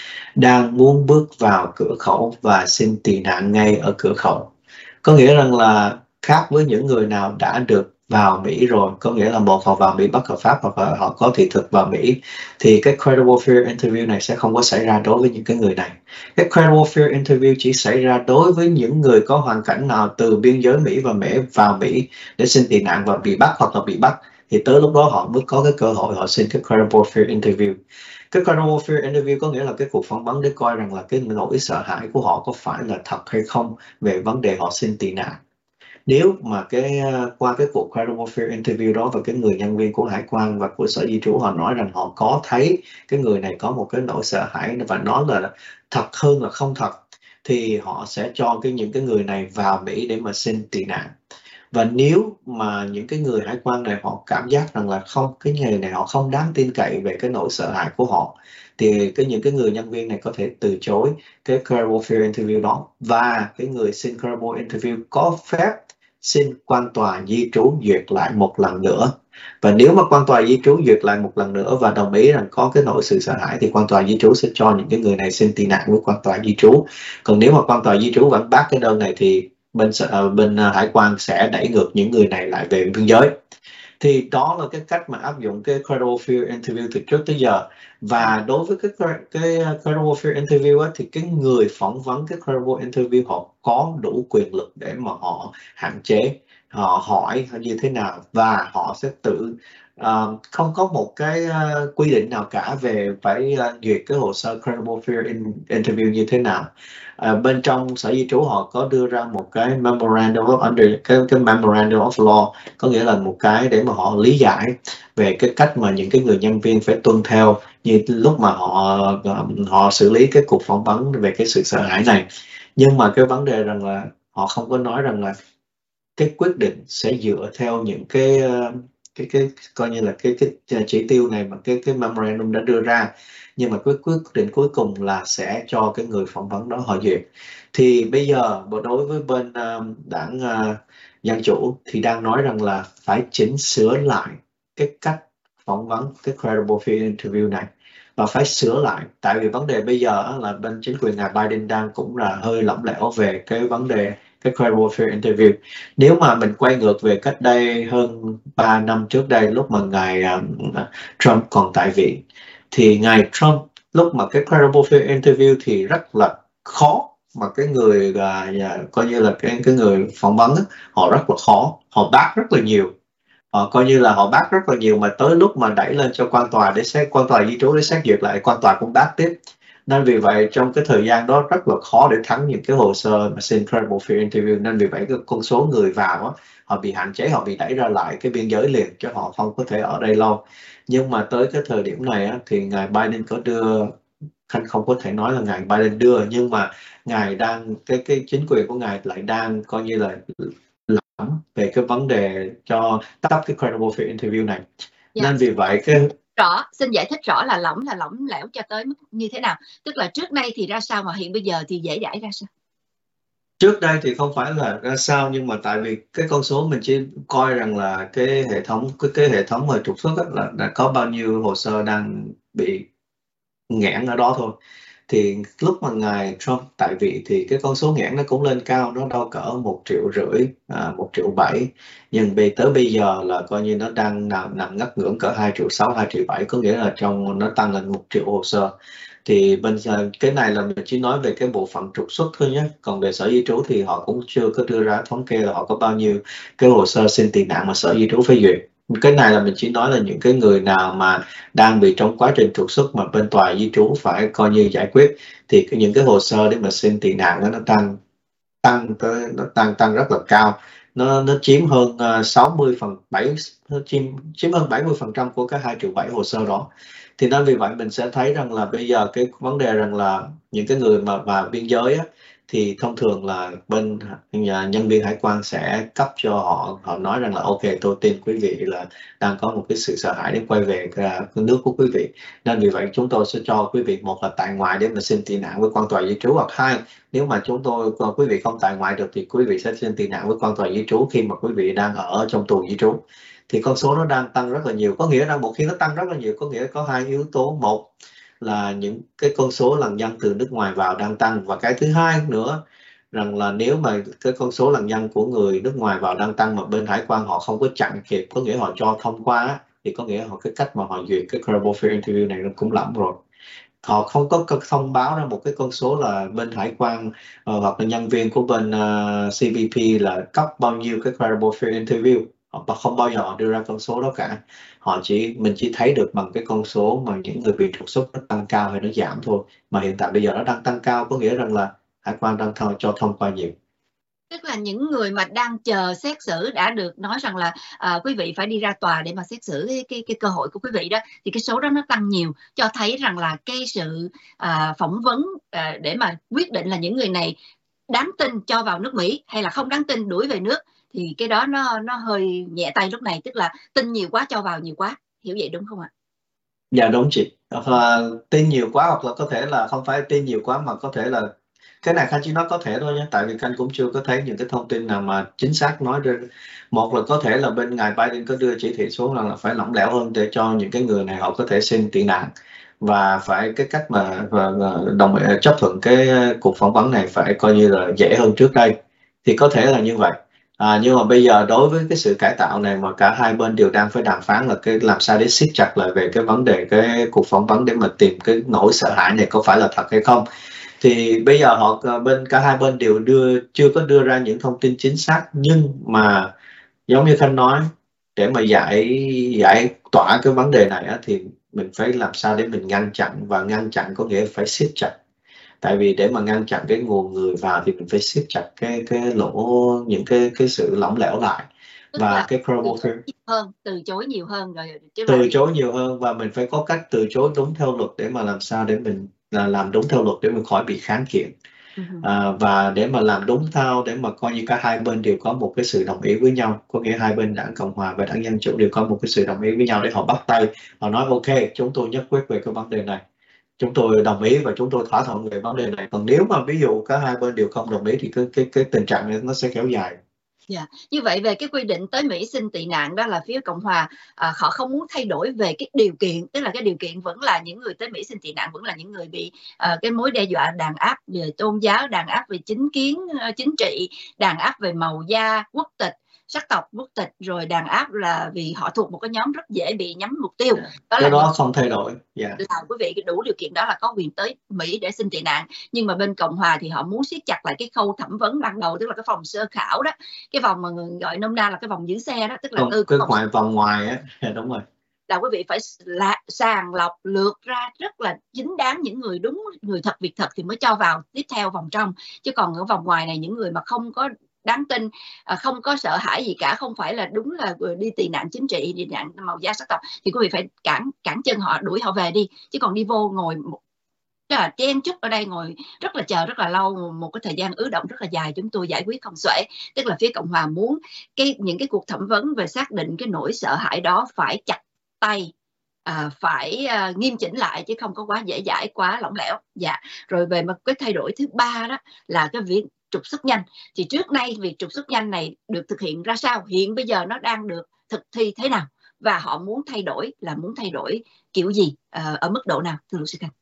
đang muốn bước vào cửa khẩu và xin tị nạn ngay ở cửa khẩu. Có nghĩa rằng là khác với những người nào đã được vào Mỹ rồi, có nghĩa là một họ vào Mỹ bất hợp pháp hoặc là họ có thị thực vào Mỹ, thì cái credible fear interview này sẽ không có xảy ra đối với những cái người này. Cái credible fear interview chỉ xảy ra đối với những người có hoàn cảnh nào từ biên giới Mỹ và Mễ vào Mỹ để xin tị nạn và bị bắt hoặc là bị bắt, thì tới lúc đó họ mới có cái cơ hội họ xin cái credible fear interview. Cái credible fear interview có nghĩa là cái cuộc phỏng vấn để coi rằng là cái nỗi sợ hãi của họ có phải là thật hay không về vấn đề họ xin tị nạn. Nếu mà cái qua cái cuộc credible fear interview đó và cái người nhân viên của hải quan và của sở di trú họ nói rằng họ có thấy cái người này có một cái nỗi sợ hãi và nó là thật hơn là không thật, thì họ sẽ cho cái những cái người này vào Mỹ để mà xin tị nạn. Và nếu mà những cái người hải quan này họ cảm giác rằng là không, cái người này họ không đáng tin cậy về cái nỗi sợ hãi của họ, thì cái những cái người nhân viên này có thể từ chối cái credible fear interview đó, và cái người xin credible interview có phép xin quan tòa di trú duyệt lại một lần nữa. Và nếu mà quan tòa di trú duyệt lại một lần nữa và đồng ý rằng có cái nỗi sự sợ hãi, thì quan tòa di trú sẽ cho những cái người này xin tị nạn với quan tòa di trú. Còn nếu mà quan tòa di trú vẫn bác cái đơn này thì bên bên hải quan sẽ đẩy ngược những người này lại về biên giới. Thì đó là cái cách mà áp dụng cái credible fear interview từ trước tới giờ. Và đối với cái cái credible fear interview á, thì cái người phỏng vấn cái credible interview họ có đủ quyền lực để mà họ hạn chế, họ hỏi như thế nào, và họ sẽ tự uh, không có một cái uh, quy định nào cả về phải uh, duyệt cái hồ sơ credible fear in, interview như thế nào. Uh, bên trong sở di trú họ có đưa ra một cái memorandum of under cái, cái memorandum of law, có nghĩa là một cái để mà họ lý giải về cái cách mà những cái người nhân viên phải tuân theo như lúc mà họ họ xử lý cái cuộc phỏng vấn về cái sự sợ hãi này. Nhưng mà cái vấn đề rằng là họ không có nói rằng là cái quyết định sẽ dựa theo những cái cái cái coi như là cái cái chỉ tiêu này mà cái cái memorandum đã đưa ra, nhưng mà cái quyết định cuối cùng là sẽ cho cái người phỏng vấn đó họ duyệt. Thì bây giờ đối với bên uh, đảng uh, Dân Chủ thì đang nói rằng là phải chỉnh sửa lại cái cách phỏng vấn cái credible fear interview này, và phải sửa lại. Tại vì vấn đề bây giờ là bên chính quyền ngài Biden đang cũng là hơi lỏng lẻo về cái vấn đề cái credible fear interview. Nếu mà mình quay ngược về cách đây hơn ba năm trước đây, lúc mà ngài uh, Trump còn tại vị, thì ngài Trump lúc mà cái credible fear interview thì rất là khó, mà cái người uh, coi như là cái cái người phỏng vấn họ rất là khó, họ bác rất là nhiều, họ coi như là họ bác rất là nhiều, mà tới lúc mà đẩy lên cho quan tòa để xét, quan tòa di trú để xét duyệt lại, quan tòa cũng bác tiếp. Nên vì vậy trong cái thời gian đó rất là khó để thắng những cái hồ sơ mà xin credible fear interview. Nên vì vậy cái con số người vào đó, họ bị hạn chế, họ bị đẩy ra lại cái biên giới liền, chứ họ không có thể ở đây lâu. Nhưng mà tới cái thời điểm này á, thì ngài Biden có đưa, Khanh không có thể nói là ngài Biden đưa, nhưng mà ngài đang cái cái chính quyền của ngài lại đang coi như là lỏng về cái vấn đề cho tắt cái credible fear interview này. Dạ. Nên vì vậy cái rõ, xin giải thích rõ là lỏng là lỏng lẻo cho tới mức như thế nào, tức là trước đây thì ra sao mà hiện bây giờ thì dễ dãi ra sao? Trước đây thì không phải là ra sao, nhưng mà tại vì cái con số mình chỉ coi rằng là cái hệ thống cái cái hệ thống mà trục xuất là đã có bao nhiêu hồ sơ đang bị nghẽn ở đó thôi. Thì lúc mà ngài Trump tại vị thì cái con số nghẽn nó cũng lên cao, nó đâu cỡ một triệu rưỡi, à, một triệu bảy, nhưng về tới bây giờ là coi như nó đang nằm nằm ngất ngưỡng cỡ hai triệu sáu, hai triệu bảy, có nghĩa là trong nó tăng lên một triệu hồ sơ. Thì bên cái này là mình chỉ nói về cái bộ phận trục xuất thôi nhé, còn về sở di trú thì họ cũng chưa có đưa ra thống kê là họ có bao nhiêu cái hồ sơ xin tị nạn mà sở di trú phê duyệt. Cái này là mình chỉ nói là những cái người nào mà đang bị trong quá trình trục xuất mà bên tòa di trú phải coi như giải quyết, thì cái những cái hồ sơ để mà xin tị nạn đó, nó tăng tăng tới nó tăng tăng rất là cao, nó nó chiếm hơn sáu mươi phần bảy, nó chiếm chiếm hơn bảy mươi phần trăm của cái hai triệu bảy hồ sơ đó. Thì nên vì vậy mình sẽ thấy rằng là bây giờ cái vấn đề rằng là những cái người mà vào biên giới á, thì thông thường là bên nhà nhân viên hải quan sẽ cấp cho họ, họ nói rằng là ok, tôi tin quý vị là đang có một cái sự sợ hãi để quay về cái nước của quý vị, nên vì vậy chúng tôi sẽ cho quý vị một là tại ngoại để mà xin tị nạn với quan tòa di trú, hoặc hai, nếu mà chúng tôi quý vị không tại ngoại được thì quý vị sẽ xin tị nạn với quan tòa di trú khi mà quý vị đang ở trong tù di trú. Thì con số nó đang tăng rất là nhiều, có nghĩa rằng một khi nó tăng rất là nhiều có nghĩa có hai yếu tố. Một là những cái con số lần nhân từ nước ngoài vào đang tăng, và cái thứ hai nữa rằng là nếu mà cái con số lần nhân của người nước ngoài vào đang tăng mà bên hải quan họ không có chặn kịp, có nghĩa họ cho thông qua, thì có nghĩa họ cái cách mà họ duyệt cái credible fear interview này nó cũng lắm rồi. Họ không có thông báo ra một cái con số là bên hải quan uh, hoặc là nhân viên của bên uh, xê bê pê là cấp bao nhiêu cái credible fear interview, họ không bao giờ họ đưa ra con số đó cả. Họ chỉ mình chỉ thấy được bằng cái con số mà những người bị trục xuất nó tăng cao hay nó giảm thôi, mà hiện tại bây giờ nó đang tăng cao, có nghĩa rằng là hải quan đang th- cho thông qua nhiều. Tức là những người mà đang chờ xét xử đã được nói rằng là à, quý vị phải đi ra tòa để mà xét xử cái, cái cái cơ hội của quý vị đó, thì cái số đó nó tăng nhiều, cho thấy rằng là cái sự à, phỏng vấn à, để mà quyết định là những người này đáng tin cho vào nước Mỹ hay là không đáng tin đuổi về nước, thì cái đó nó nó hơi nhẹ tay lúc này, tức là tin nhiều quá cho vào nhiều quá, hiểu vậy đúng không ạ? Dạ đúng chị, à, tin nhiều quá, hoặc là có thể là không phải tin nhiều quá mà có thể là cái này Khanh chỉ nói có thể thôi nhé, tại vì Khanh cũng chưa có thấy những cái thông tin nào mà chính xác nói ra. Một là có thể là bên ngài Biden có đưa chỉ thị xuống là, là phải lỏng lẻo hơn để cho những cái người này họ có thể xin tị nạn, và phải cái cách mà và, và đồng ý chấp thuận cái cuộc phỏng vấn này phải coi như là dễ hơn trước đây, thì có thể là như vậy. À, nhưng mà bây giờ đối với cái sự cải tạo này mà cả hai bên đều đang phải đàm phán là cái làm sao để siết chặt lại về cái vấn đề cái cuộc phỏng vấn để mà tìm cái nỗi sợ hãi này có phải là thật hay không, thì bây giờ họ bên cả hai bên đều đưa chưa có đưa ra những thông tin chính xác. Nhưng mà giống như Khanh nói, để mà giải giải tỏa cái vấn đề này á, thì mình phải làm sao để mình ngăn chặn, và ngăn chặn có nghĩa phải siết chặt. Tại vì để mà ngăn chặn cái nguồn người vào thì mình phải siết chặt cái cái lỗ, những cái cái sự lỏng lẻo lại, Tức và là cái promoter hơn từ chối nhiều hơn rồi chứ từ chối nhiều hơn, và mình phải có cách từ chối đúng theo luật để mà làm sao để mình là làm đúng theo luật để mình khỏi bị kháng kiện. uh-huh. À, và để mà làm đúng theo để mà coi như cả hai bên đều có một cái sự đồng ý với nhau, có nghĩa hai bên đảng Cộng hòa và đảng Dân chủ đều có một cái sự đồng ý với nhau để họ bắt tay, họ nói ok chúng tôi nhất quyết về cái vấn đề này, chúng tôi đồng ý và chúng tôi thỏa thuận về vấn đề này. Còn nếu mà ví dụ cả hai bên đều không đồng ý thì cái cái cái tình trạng này nó sẽ kéo dài. Dạ, yeah. Như vậy về cái quy định tới Mỹ xin tị nạn đó là phía Cộng hòa à, họ không muốn thay đổi về cái điều kiện, tức là cái điều kiện vẫn là những người tới Mỹ xin tị nạn vẫn là những người bị à, cái mối đe dọa đàn áp về tôn giáo, đàn áp về chính kiến chính trị, đàn áp về màu da, quốc tịch, sắc tộc, quốc tịch, rồi đàn áp là vì họ thuộc một cái nhóm rất dễ bị nhắm mục tiêu. Yeah. Đó cái là đó những... không thay đổi. Yeah. là quý vị đủ điều kiện đó là có quyền tới Mỹ để xin tị nạn. Nhưng mà bên Cộng hòa thì họ muốn siết chặt lại cái khâu thẩm vấn ban đầu, tức là cái vòng sơ khảo đó, cái vòng mà gọi nôm na là cái vòng giữ xe đó, tức là từ cái ngoài vòng ngoài á. Yeah, đúng rồi, là quý vị phải là sàng lọc lược ra rất là chính đáng những người đúng, người thật việc thật thì mới cho vào tiếp theo vòng trong, chứ còn ở vòng ngoài này những người mà không có đáng tin, không có sợ hãi gì cả, không phải là đúng là đi tị nạn chính trị, đi nạn màu da sắc tộc, thì quý vị phải cản cản chân họ, đuổi họ về đi, chứ còn đi vô ngồi tức là chen chúc ở đây, ngồi rất là chờ rất là lâu, một cái thời gian ứ động rất là dài, chúng tôi giải quyết không xuể. Tức là phía Cộng hòa muốn cái những cái cuộc thẩm vấn về xác định cái nỗi sợ hãi đó phải chặt tay, à, phải à, nghiêm chỉnh lại, chứ không có quá dễ dãi, quá lỏng lẻo. Dạ. Rồi về một cái thay đổi thứ ba đó là cái việc trục xuất nhanh. Thì trước nay việc trục xuất nhanh này được thực hiện ra sao, hiện bây giờ nó đang được thực thi thế nào, và họ muốn thay đổi là muốn thay đổi kiểu gì, à, ở mức độ nào, thưa luật sư Khanh?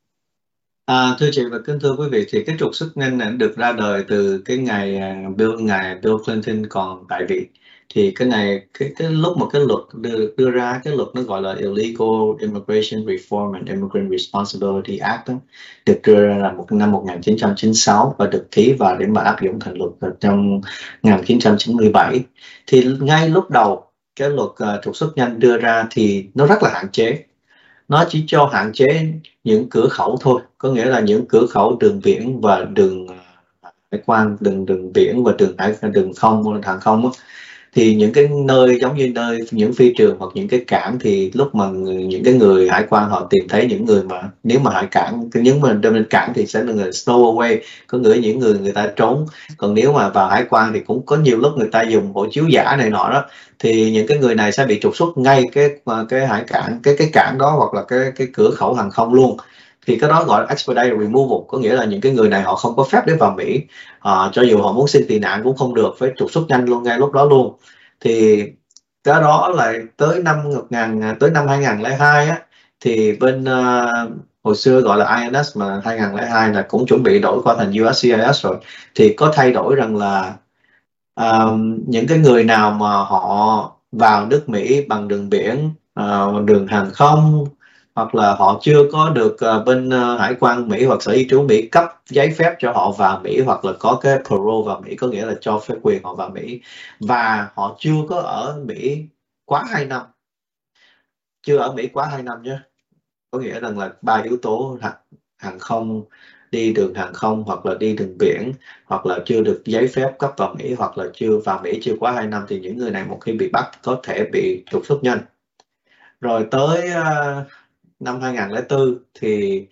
À, thưa chị và kính thưa quý vị, thì cái trục xuất nhanh này được ra đời từ cái ngày Bill ngày Bill Clinton còn tại vị. Thì cái này cái cái lúc mà cái luật đưa đưa ra, cái luật nó gọi là Illegal Immigration Reform and Immigrant Responsibility Act đó, được đưa ra là một năm một nghìn chín trăm chín mươi sáu và được ký vào để mà áp dụng thành luật trong một nghìn chín trăm chín mươi bảy. Thì ngay lúc đầu cái luật uh, trục xuất nhanh đưa ra thì nó rất là hạn chế. Nó chỉ cho hạn chế những cửa khẩu thôi, có nghĩa là những cửa khẩu đường biển và đường hải quan, đường đường biển và đường hải đường không, hàng không á, Thì những cái nơi giống như nơi những phi trường hoặc những cái cảng thì lúc mà người, những cái người hải quan họ tìm thấy những người mà nếu mà hải cảng những mà trên cảng thì sẽ là người snow away, có người những người người ta trốn. Còn nếu mà vào hải quan thì cũng có nhiều lúc người ta dùng hộ chiếu giả này nọ đó, thì những cái người này sẽ bị trục xuất ngay cái cái hải cảng cái cái cảng đó hoặc là cái cái cửa khẩu hàng không luôn. Thì cái đó gọi là expedite removal, có nghĩa là những cái người này họ không có phép để vào Mỹ, à, cho dù họ muốn xin tị nạn cũng không được, phải trục xuất nhanh luôn ngay lúc đó luôn. Thì cái đó là tới năm một nghìn tới năm hai nghìn lẻ hai á, thì bên uh, hồi xưa gọi là i en ét mà hai nghìn lẻ hai là cũng chuẩn bị đổi qua thành u ét xê i ét rồi, thì có thay đổi rằng là uh, những cái người nào mà họ vào nước Mỹ bằng đường biển, uh, đường hàng không, hoặc là họ chưa có được uh, bên uh, hải quan Mỹ hoặc sở di trú Mỹ cấp giấy phép cho họ vào Mỹ, hoặc là có cái parole vào Mỹ, có nghĩa là cho phép quyền họ vào Mỹ, và họ chưa có ở Mỹ quá hai năm, chưa ở Mỹ quá hai năm nhé, có nghĩa rằng là ba yếu tố: hàng, hàng không, đi đường hàng không hoặc là đi đường biển, hoặc là chưa được giấy phép cấp vào Mỹ, hoặc là chưa vào Mỹ chưa quá hai năm, thì những người này một khi bị bắt có thể bị trục xuất nhanh. Rồi tới uh, năm hai nghìn lẻ bốn thì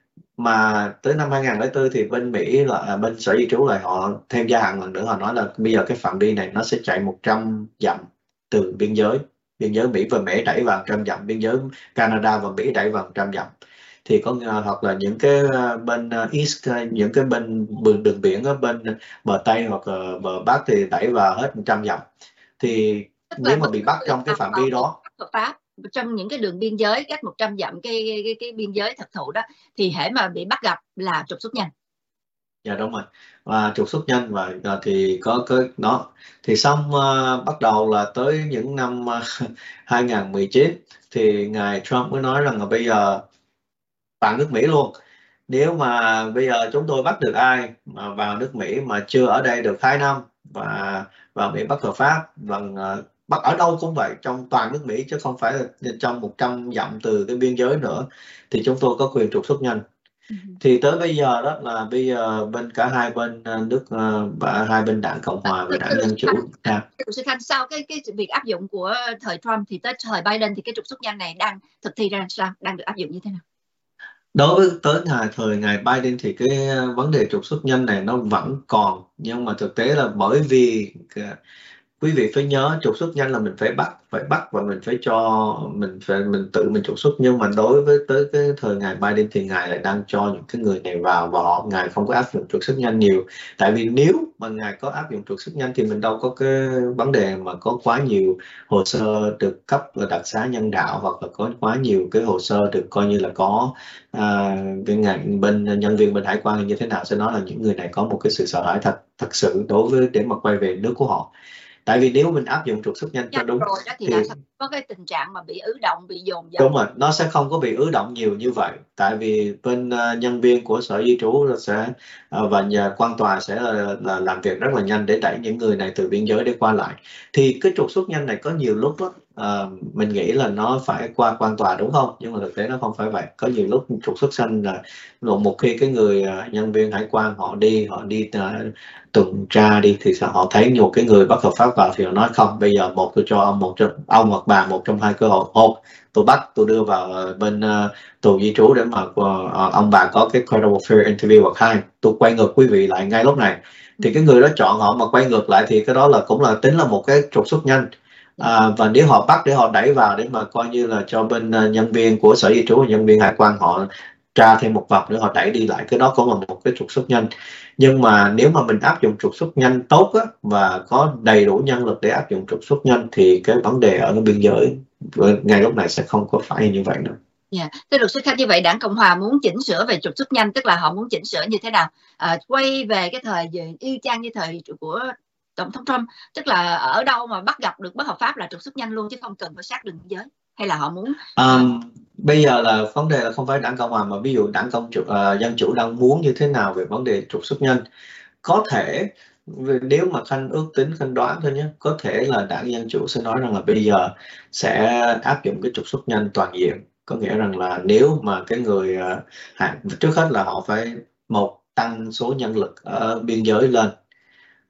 mà tới năm hai nghìn lẻ bốn thì bên Mỹ là bên sở di trú lại họ thêm gia hạn lần nữa, họ nói là bây giờ cái phạm vi này nó sẽ chạy một trăm dặm từ biên giới biên giới Mỹ và Mỹ đẩy vào một trăm dặm, biên giới Canada và Mỹ đẩy vào một trăm dặm. Thì có hoặc là những cái bên East, những cái bên đường biển ở bên bờ Tây hoặc là bờ Bắc thì đẩy vào hết một trăm dặm. Thì nếu mà bị bắt trong cái phạm vi đó hợp pháp trong những cái đường biên giới cách một trăm dặm cái, cái cái cái biên giới thực thụ đó, thì hễ mà bị bắt gặp là trục xuất nhanh. Dạ đúng rồi, và trục xuất nhanh. Và uh, thì có cái đó thì xong uh, bắt đầu là tới những năm uh, hai nghìn mười chín thì ngài Trump mới nói rằng là bây giờ toàn nước Mỹ luôn, nếu mà bây giờ chúng tôi bắt được ai mà vào nước Mỹ mà chưa ở đây được hai năm và vào Mỹ bất hợp pháp, bằng uh, bắt ở đâu cũng vậy, trong toàn nước Mỹ chứ không phải là trong một trăm dặm từ cái biên giới nữa, thì chúng tôi có quyền trục xuất nhanh. Thì tới bây giờ đó là bây giờ bên cả hai bên nước và hai bên đảng Cộng hòa và đảng Dân chủ. À. Sau cái cái việc áp dụng của thời Trump thì tới thời Biden thì cái trục xuất nhanh này đang thực thi ra sao, đang được áp dụng như thế nào? Đối với tới ngày thời ngày Biden thì cái vấn đề trục xuất nhanh này nó vẫn còn, nhưng mà thực tế là bởi vì quý vị phải nhớ trục xuất nhanh là mình phải bắt phải bắt và mình phải cho mình phải mình tự mình trục xuất, nhưng mà đối với tới cái thời ngài Biden thì ngài lại đang cho những cái người này vào và họ ngài không có áp dụng trục xuất nhanh nhiều. Tại vì nếu mà ngài có áp dụng trục xuất nhanh thì mình đâu có cái vấn đề mà có quá nhiều hồ sơ được cấp đặc xá nhân đạo, hoặc là có quá nhiều cái hồ sơ được coi như là có à, bên ngành bên nhân viên bên hải quan như thế nào sẽ nói là những người này có một cái sự sợ hãi thật thật sự đối với để mà quay về nước của họ. Tại vì nếu mình áp dụng trục xuất nhanh cho đúng rồi đó thì, thì đã có cái tình trạng mà bị ứ động, bị dồn dập. Đúng rồi, nó sẽ không có bị ứ động nhiều như vậy. Tại vì bên uh, nhân viên của sở di trú sẽ uh, và nhà quan tòa sẽ là, là làm việc rất là nhanh để đẩy những người này từ biên giới để qua lại. Thì cái trục xuất nhanh này có nhiều lúc đó, uh, mình nghĩ là nó phải qua quan tòa đúng không? Nhưng mà thực tế nó không phải vậy. Có nhiều lúc trục xuất nhanh là một khi cái người uh, nhân viên hải quan họ đi họ đi uh, tuần tra đi thì họ thấy nhiều cái người bất hợp pháp vào thì họ nói không, bây giờ một tôi cho ông một trong ông hoặc bà một trong hai cơ hội, một tôi bắt tôi đưa vào bên uh, tù di trú để mà uh, ông bà có cái credible fear interview, hoặc hai tôi quay ngược quý vị lại ngay lúc này. Thì cái người đó chọn họ mà quay ngược lại thì cái đó là cũng là tính là một cái trục xuất nhanh. À, và nếu họ bắt để họ đẩy vào để mà coi như là cho bên uh, nhân viên của sở di trú, nhân viên hải quan họ tra thêm một vòng để họ đẩy đi lại, cái đó cũng là một cái trục xuất nhanh. Nhưng mà nếu mà mình áp dụng trục xuất nhanh tốt á, và có đầy đủ nhân lực để áp dụng trục xuất nhanh thì cái vấn đề ở biên giới ngay lúc này sẽ không có phải như vậy nữa. Yeah. Thưa luật sư Khanh, như vậy đảng Cộng hòa muốn chỉnh sửa về trục xuất nhanh, tức là họ muốn chỉnh sửa như thế nào? À, quay về cái thời y chang như thời của tổng thống Trump, tức là ở đâu mà bắt gặp được bất hợp pháp là trục xuất nhanh luôn chứ không cần phải sát đường biên giới, hay là họ muốn um, bây giờ là vấn đề là không phải đảng Cộng hòa mà ví dụ đảng Công chủ, uh, Dân chủ đang muốn như thế nào về vấn đề trục xuất nhanh? Có thể nếu mà Khanh ước tính, Khanh đoán thôi nhé, có thể là đảng Dân chủ sẽ nói rằng là bây giờ sẽ áp dụng cái trục xuất nhanh toàn diện. Có nghĩa rằng là nếu mà cái người uh, trước hết là họ phải một tăng số nhân lực ở biên giới lên,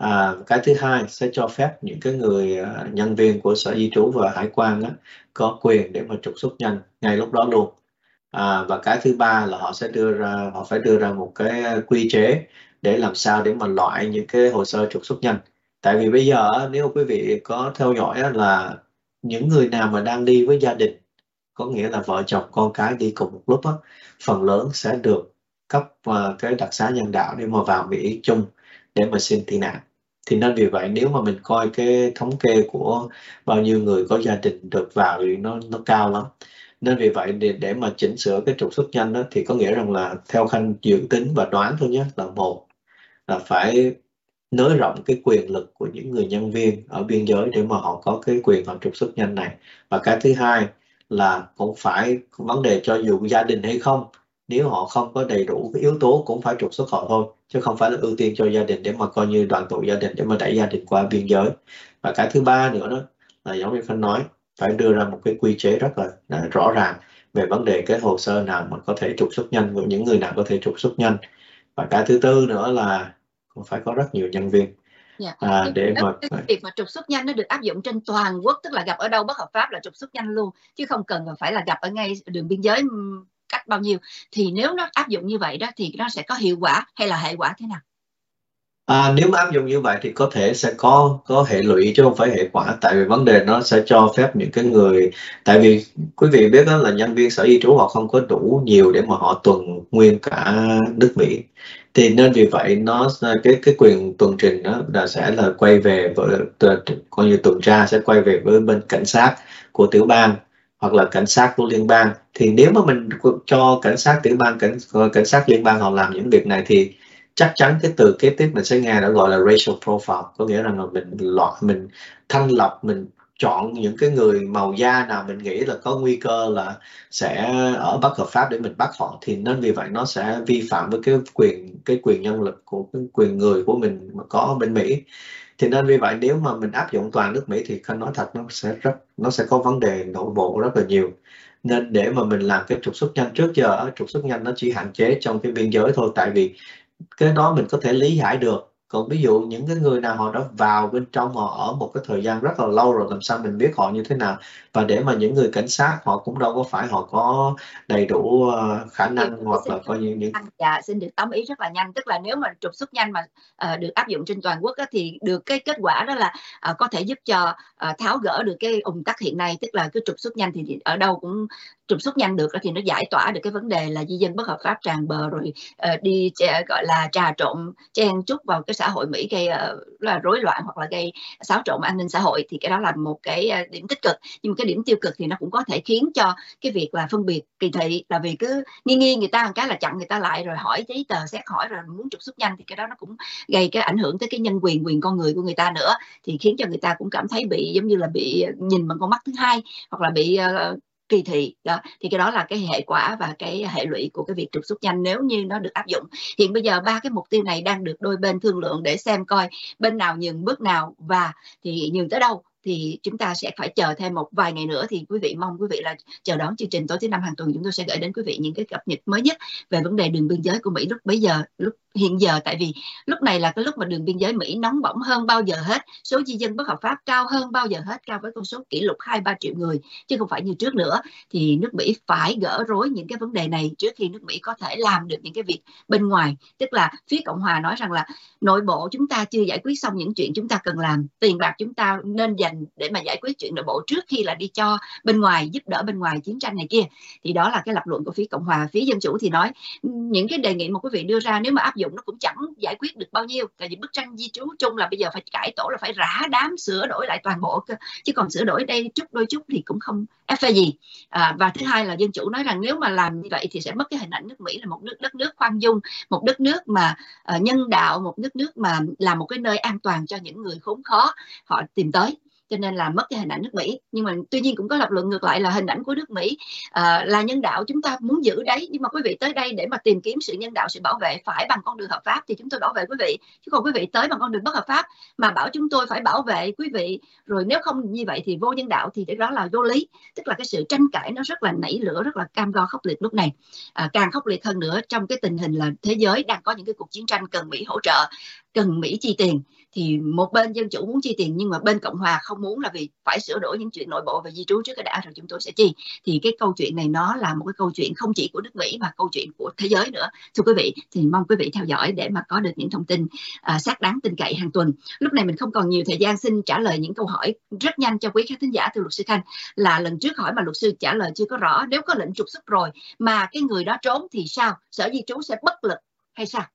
À, cái thứ hai sẽ cho phép những cái người à, nhân viên của Sở Di trú và Hải quan á, có quyền để mà trục xuất nhanh ngay lúc đó luôn. À, và cái thứ ba là họ sẽ đưa ra họ phải đưa ra một cái quy chế để làm sao để mà loại những cái hồ sơ trục xuất nhanh. Tại vì bây giờ á, nếu quý vị có theo dõi á, là những người nào mà đang đi với gia đình, có nghĩa là vợ chồng con cái đi cùng một lúc á, phần lớn sẽ được cấp uh, cái đặc xá nhân đạo để mà vào Mỹ chung để mà xin tị nạn. Thì nên vì vậy nếu mà mình coi cái thống kê của bao nhiêu người có gia đình được vào thì nó nó cao lắm. Nên vì vậy để để mà chỉnh sửa cái trục xuất nhanh đó, thì có nghĩa rằng là theo Khanh dự tính và đoán thôi nhé, là một là phải nới rộng cái quyền lực của những người nhân viên ở biên giới để mà họ có cái quyền họ trục xuất nhanh này. Và cái thứ hai là cũng phải vấn đề cho dù gia đình hay không, nếu họ không có đầy đủ cái yếu tố cũng phải trục xuất họ thôi, chứ không phải là ưu tiên cho gia đình để mà coi như đoàn tụ gia đình để mà đẩy gia đình qua biên giới. Và cái thứ ba nữa đó là giống như Khanh nói, phải đưa ra một cái quy chế rất là, là rõ ràng về vấn đề cái hồ sơ nào mà có thể trục xuất nhanh, của những người nào có thể trục xuất nhanh. Và cái thứ tư nữa là cũng phải có rất nhiều nhân viên Yeah. à, để mà cái việc mà trục xuất nhanh nó được áp dụng trên toàn quốc, tức là gặp ở đâu bất hợp pháp là trục xuất nhanh luôn, chứ không cần phải là gặp ở ngay đường biên giới cách bao nhiêu. Thì nếu nó áp dụng như vậy đó thì nó sẽ có hiệu quả hay là hệ quả thế nào? À, nếu mà áp dụng như vậy thì có thể sẽ có có hệ lụy chứ không phải hệ quả. Tại vì vấn đề nó sẽ cho phép những cái người, tại vì quý vị biết đó là nhân viên Sở Di trú họ không có đủ nhiều để mà họ tuần nguyên cả nước Mỹ. Thì nên vì vậy nó cái cái quyền tuần trình đó là sẽ là quay về với coi như tuần tra sẽ quay về với bên cảnh sát của tiểu bang hoặc là cảnh sát của liên bang. Thì nếu mà mình cho cảnh sát tiểu bang cảnh cảnh sát liên bang họ làm những việc này thì chắc chắn cái từ kế tiếp mình sẽ nghe đã gọi là racial profile, có nghĩa rằng là mình loại mình thanh lọc, mình chọn những cái người màu da nào mình nghĩ là có nguy cơ là sẽ ở bất hợp pháp để mình bắt họ. Thì nên vì vậy nó sẽ vi phạm với cái quyền cái quyền nhân lực của cái quyền người của mình mà có ở bên Mỹ. Thì nên vì vậy nếu mà mình áp dụng toàn nước Mỹ thì Khanh nói thật nó sẽ rất nó sẽ có vấn đề nội bộ rất là nhiều. Nên để mà mình làm cái trục xuất nhanh, trước giờ trục xuất nhanh nó chỉ hạn chế trong cái biên giới thôi, tại vì cái đó mình có thể lý giải được. Còn ví dụ những cái người nào họ đã vào bên trong, họ ở một cái thời gian rất là lâu rồi, làm sao mình biết họ như thế nào. Và để mà những người cảnh sát họ cũng đâu có phải họ có đầy đủ uh, khả năng Thì, hoặc là coi như những anh dạ xin được tóm ý rất là nhanh, tức là nếu mà trục xuất nhanh mà uh, được áp dụng trên toàn quốc á, thì được cái kết quả đó là uh, có thể giúp cho uh, tháo gỡ được cái ùn tắc hiện nay, tức là cứ trục xuất nhanh thì, thì ở đâu cũng trục xuất nhanh được, thì nó giải tỏa được cái vấn đề là di dân bất hợp pháp tràn bờ rồi uh, đi gọi là trà trộn chen chúc vào cái xã hội Mỹ, gây uh, là rối loạn hoặc là gây xáo trộn an ninh xã hội. Thì cái đó là một cái uh, điểm tích cực, nhưng cái điểm tiêu cực thì nó cũng có thể khiến cho cái việc là phân biệt kỳ thị, là vì cứ nghi nghi người ta một cái là chặn người ta lại rồi hỏi giấy tờ xét hỏi rồi muốn trục xuất nhanh, thì cái đó nó cũng gây cái ảnh hưởng tới cái nhân quyền quyền con người của người ta nữa, thì khiến cho người ta cũng cảm thấy bị giống như là bị nhìn bằng con mắt thứ hai hoặc là bị uh, kỳ thị đó. Thì cái đó là cái hệ quả và cái hệ lụy của cái việc trục xuất nhanh nếu như nó được áp dụng. Hiện bây giờ ba cái mục tiêu này đang được đôi bên thương lượng để xem coi bên nào nhường bước nào và thì nhường tới đâu, thì chúng ta sẽ phải chờ thêm một vài ngày nữa. Thì quý vị mong quý vị là chờ đón chương trình tối thứ năm hàng tuần, chúng tôi sẽ gửi đến quý vị những cái cập nhật mới nhất về vấn đề đường biên giới của Mỹ lúc bấy giờ, lúc hiện giờ. Tại vì lúc này là cái lúc mà đường biên giới Mỹ nóng bỏng hơn bao giờ hết, số di dân bất hợp pháp cao hơn bao giờ hết, cao với con số kỷ lục hai ba triệu người chứ không phải như trước nữa. Thì nước Mỹ phải gỡ rối những cái vấn đề này trước khi nước Mỹ có thể làm được những cái việc bên ngoài. Tức là phía Cộng hòa nói rằng là nội bộ chúng ta chưa giải quyết xong những chuyện chúng ta cần làm, tiền bạc chúng ta nên dành để mà giải quyết chuyện nội bộ trước khi là đi cho bên ngoài, giúp đỡ bên ngoài chiến tranh này kia. Thì đó là cái lập luận của phía Cộng hòa. Phía Dân chủ thì nói những cái đề nghị mà quý vị đưa ra nếu mà áp dụng nó cũng chẳng giải quyết được bao nhiêu, tại vì bức tranh di trú chung là bây giờ phải cải tổ, là phải rã đám sửa đổi lại toàn bộ cơ, chứ còn sửa đổi đây chút đôi chút thì cũng không ép phê gì. À, và thứ hai là Dân chủ nói rằng nếu mà làm như vậy thì sẽ mất cái hình ảnh nước Mỹ là một nước đất nước khoan dung, một đất nước mà uh, nhân đạo, một đất nước mà là một cái nơi an toàn cho những người khốn khó họ tìm tới, cho nên là mất cái hình ảnh nước Mỹ. Nhưng mà tuy nhiên cũng có lập luận ngược lại là hình ảnh của nước Mỹ uh, là nhân đạo, chúng ta muốn giữ đấy, nhưng mà quý vị tới đây để mà tìm kiếm sự nhân đạo, sự bảo vệ phải bằng con đường hợp pháp thì chúng tôi bảo vệ quý vị, chứ còn quý vị tới bằng con đường bất hợp pháp mà bảo chúng tôi phải bảo vệ quý vị rồi nếu không như vậy thì vô nhân đạo, thì đó là vô lý. Tức là cái sự tranh cãi nó rất là nảy lửa, rất là cam go khốc liệt lúc này, à, càng khốc liệt hơn nữa trong cái tình hình là thế giới đang có những cái cuộc chiến tranh cần Mỹ hỗ trợ. cần Mỹ chi tiền, thì một bên Dân Chủ muốn chi tiền nhưng mà bên Cộng Hòa không muốn, là vì phải sửa đổi những chuyện nội bộ và di trú trước cái đã rồi chúng tôi sẽ chi. Thì cái câu chuyện này nó là một cái câu chuyện không chỉ của nước Mỹ mà câu chuyện của thế giới nữa. Thưa quý vị, thì mong quý vị theo dõi để mà có được những thông tin à, xác đáng tin cậy hàng tuần. Lúc này mình không còn nhiều thời gian, xin trả lời những câu hỏi rất nhanh cho quý khán thính giả. Từ luật sư Khanh, là lần trước hỏi mà luật sư trả lời chưa có rõ, nếu có lệnh trục xuất rồi mà cái người đó trốn thì sao? Sở di trú sẽ bất lực hay sao?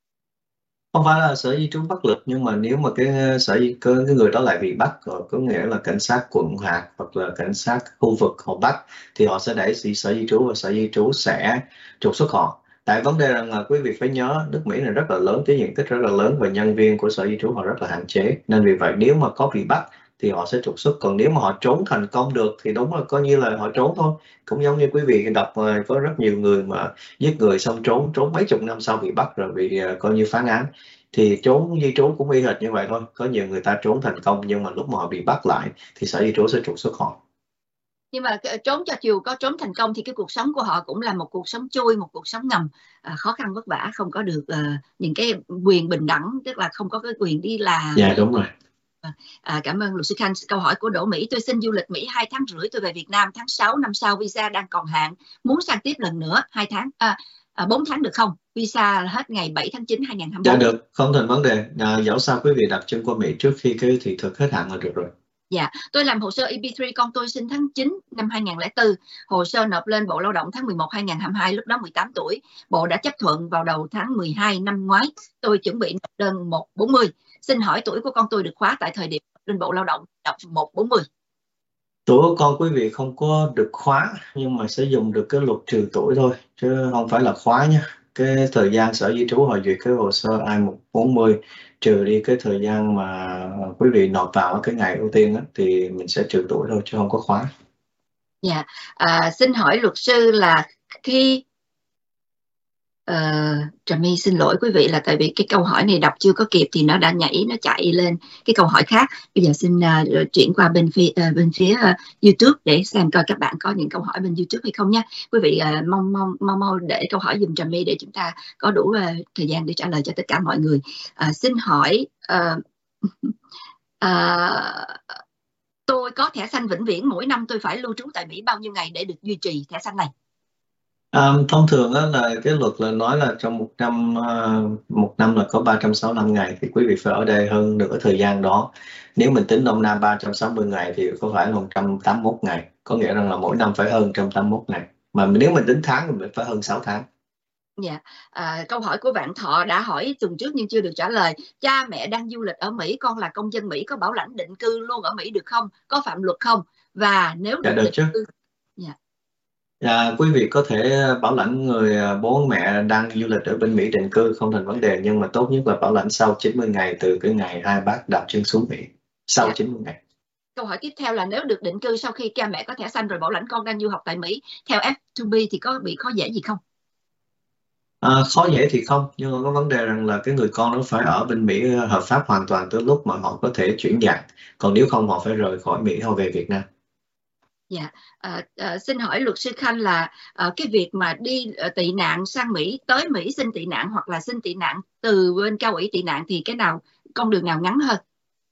Không phải là sở di trú bất lực, nhưng mà nếu mà cái sở di cái người đó lại bị bắt rồi, có nghĩa là cảnh sát quận hạt hoặc là cảnh sát khu vực họ bắt, thì họ sẽ đẩy đi sở di trú và sở di trú sẽ trục xuất họ. Tại vấn đề rằng là quý vị phải nhớ, nước Mỹ này rất là lớn, cái diện tích rất là lớn và nhân viên của sở di trú họ rất là hạn chế, nên vì vậy nếu mà có bị bắt thì họ sẽ trục xuất. Còn nếu mà họ trốn thành công được thì đúng là coi như là họ trốn thôi. Cũng giống như quý vị đọc có rất nhiều người mà giết người xong trốn trốn mấy chục năm sau bị bắt rồi bị coi như phán án, thì trốn di trú cũng y hệt như vậy thôi. Có nhiều người ta trốn thành công nhưng mà lúc mà họ bị bắt lại thì sở di trú sẽ trục xuất họ. Nhưng mà trốn, cho dù có trốn thành công thì cái cuộc sống của họ cũng là một cuộc sống chui, một cuộc sống ngầm, à, khó khăn vất vả, không có được uh, những cái quyền bình đẳng, tức là không có cái quyền đi làm. Dạ đúng rồi. À, cảm ơn luật sư Khanh. Câu hỏi của Đỗ Mỹ: tôi xin du lịch Mỹ hai tháng rưỡi, tôi về Việt Nam tháng sáu năm sau, visa đang còn hạn, muốn sang tiếp lần nữa hai tháng, à, à, bốn tháng được không? Visa hết ngày bảy tháng chín hai nghìn không trăm hai mươi tư. Dạ được, không thành vấn đề. À, dẫu sao quý vị đặt chân qua Mỹ trước khi cái thị thực hết hạn là được rồi. Dạ, tôi làm hồ sơ E B ba, con tôi sinh tháng chín năm hai nghìn không trăm lẻ bốn, hồ sơ nộp lên Bộ Lao động tháng mười một hai nghìn không trăm hai mươi hai, lúc đó mười tám tuổi. Bộ đã chấp thuận vào đầu tháng mười hai năm ngoái. Tôi chuẩn bị nộp đơn một bốn mươi. Xin hỏi tuổi của con tôi được khóa tại thời điểm lên Bộ Lao động nộp một bốn mươi. Tuổi của con quý vị không có được khóa, nhưng mà sẽ dùng được cái luật trừ tuổi thôi, chứ không phải là khóa nhé. Cái thời gian sở di trú họ duyệt cái hồ sơ I một bốn mươi, trừ đi cái thời gian mà quý vị nộp vào cái ngày ưu tiên đó, thì mình sẽ trừ tuổi thôi chứ không có khóa. Dạ, à, xin hỏi luật sư là khi Uh, Trà My xin lỗi quý vị, là tại vì cái câu hỏi này đọc chưa có kịp thì nó đã nhảy, nó chạy lên cái câu hỏi khác. Bây giờ xin uh, chuyển qua bên phía uh, bên phía uh, YouTube để xem coi các bạn có những câu hỏi bên YouTube hay không nha. Quý vị uh, mong mong mong mong để câu hỏi giùm Trà My để chúng ta có đủ uh, thời gian để trả lời cho tất cả mọi người. Uh, xin hỏi uh, uh, tôi có thẻ xanh vĩnh viễn, mỗi năm tôi phải lưu trú tại Mỹ bao nhiêu ngày để được duy trì thẻ xanh này? À, thông thường đó là cái luật là nói là trong một năm uh, một năm là có ba trăm sáu mươi lăm ngày, thì quý vị phải ở đây hơn nửa thời gian đó. Nếu mình tính nôm na ba trăm sáu mươi ngày thì có phải là một trăm tám mươi mốt ngày, có nghĩa rằng là mỗi năm phải hơn một trăm tám mươi mốt ngày, mà nếu mình tính tháng thì mình phải hơn sáu tháng. Dạ, à, câu hỏi của bạn Thọ đã hỏi tuần trước nhưng chưa được trả lời. Cha mẹ đang du lịch ở Mỹ, con là công dân Mỹ, có bảo lãnh định cư luôn ở Mỹ được không? Có phạm luật không? Và nếu Dạ được được định chứ. cư, dạ. Dạ, quý vị có thể bảo lãnh người bố mẹ đang du lịch ở bên Mỹ định cư, không thành vấn đề, nhưng mà tốt nhất là bảo lãnh sau chín mươi ngày từ cái ngày hai bác đặt chân xuống Mỹ, sau Dạ. chín mươi ngày. Câu hỏi tiếp theo là nếu được định cư sau khi cha mẹ có thẻ xanh rồi bảo lãnh con đang du học tại Mỹ theo F hai B thì có bị khó dễ gì không? À, khó dễ thì không, nhưng mà có vấn đề rằng là cái người con nó phải ở bên Mỹ hợp pháp hoàn toàn tới lúc mà họ có thể chuyển dạng, còn nếu không họ phải rời khỏi Mỹ, họ về Việt Nam. Dạ, à, à, xin hỏi luật sư Khanh là à, cái việc mà đi à, tị nạn sang Mỹ, tới Mỹ xin tị nạn hoặc là xin tị nạn từ bên cao ủy tị nạn thì cái nào, con đường nào ngắn hơn?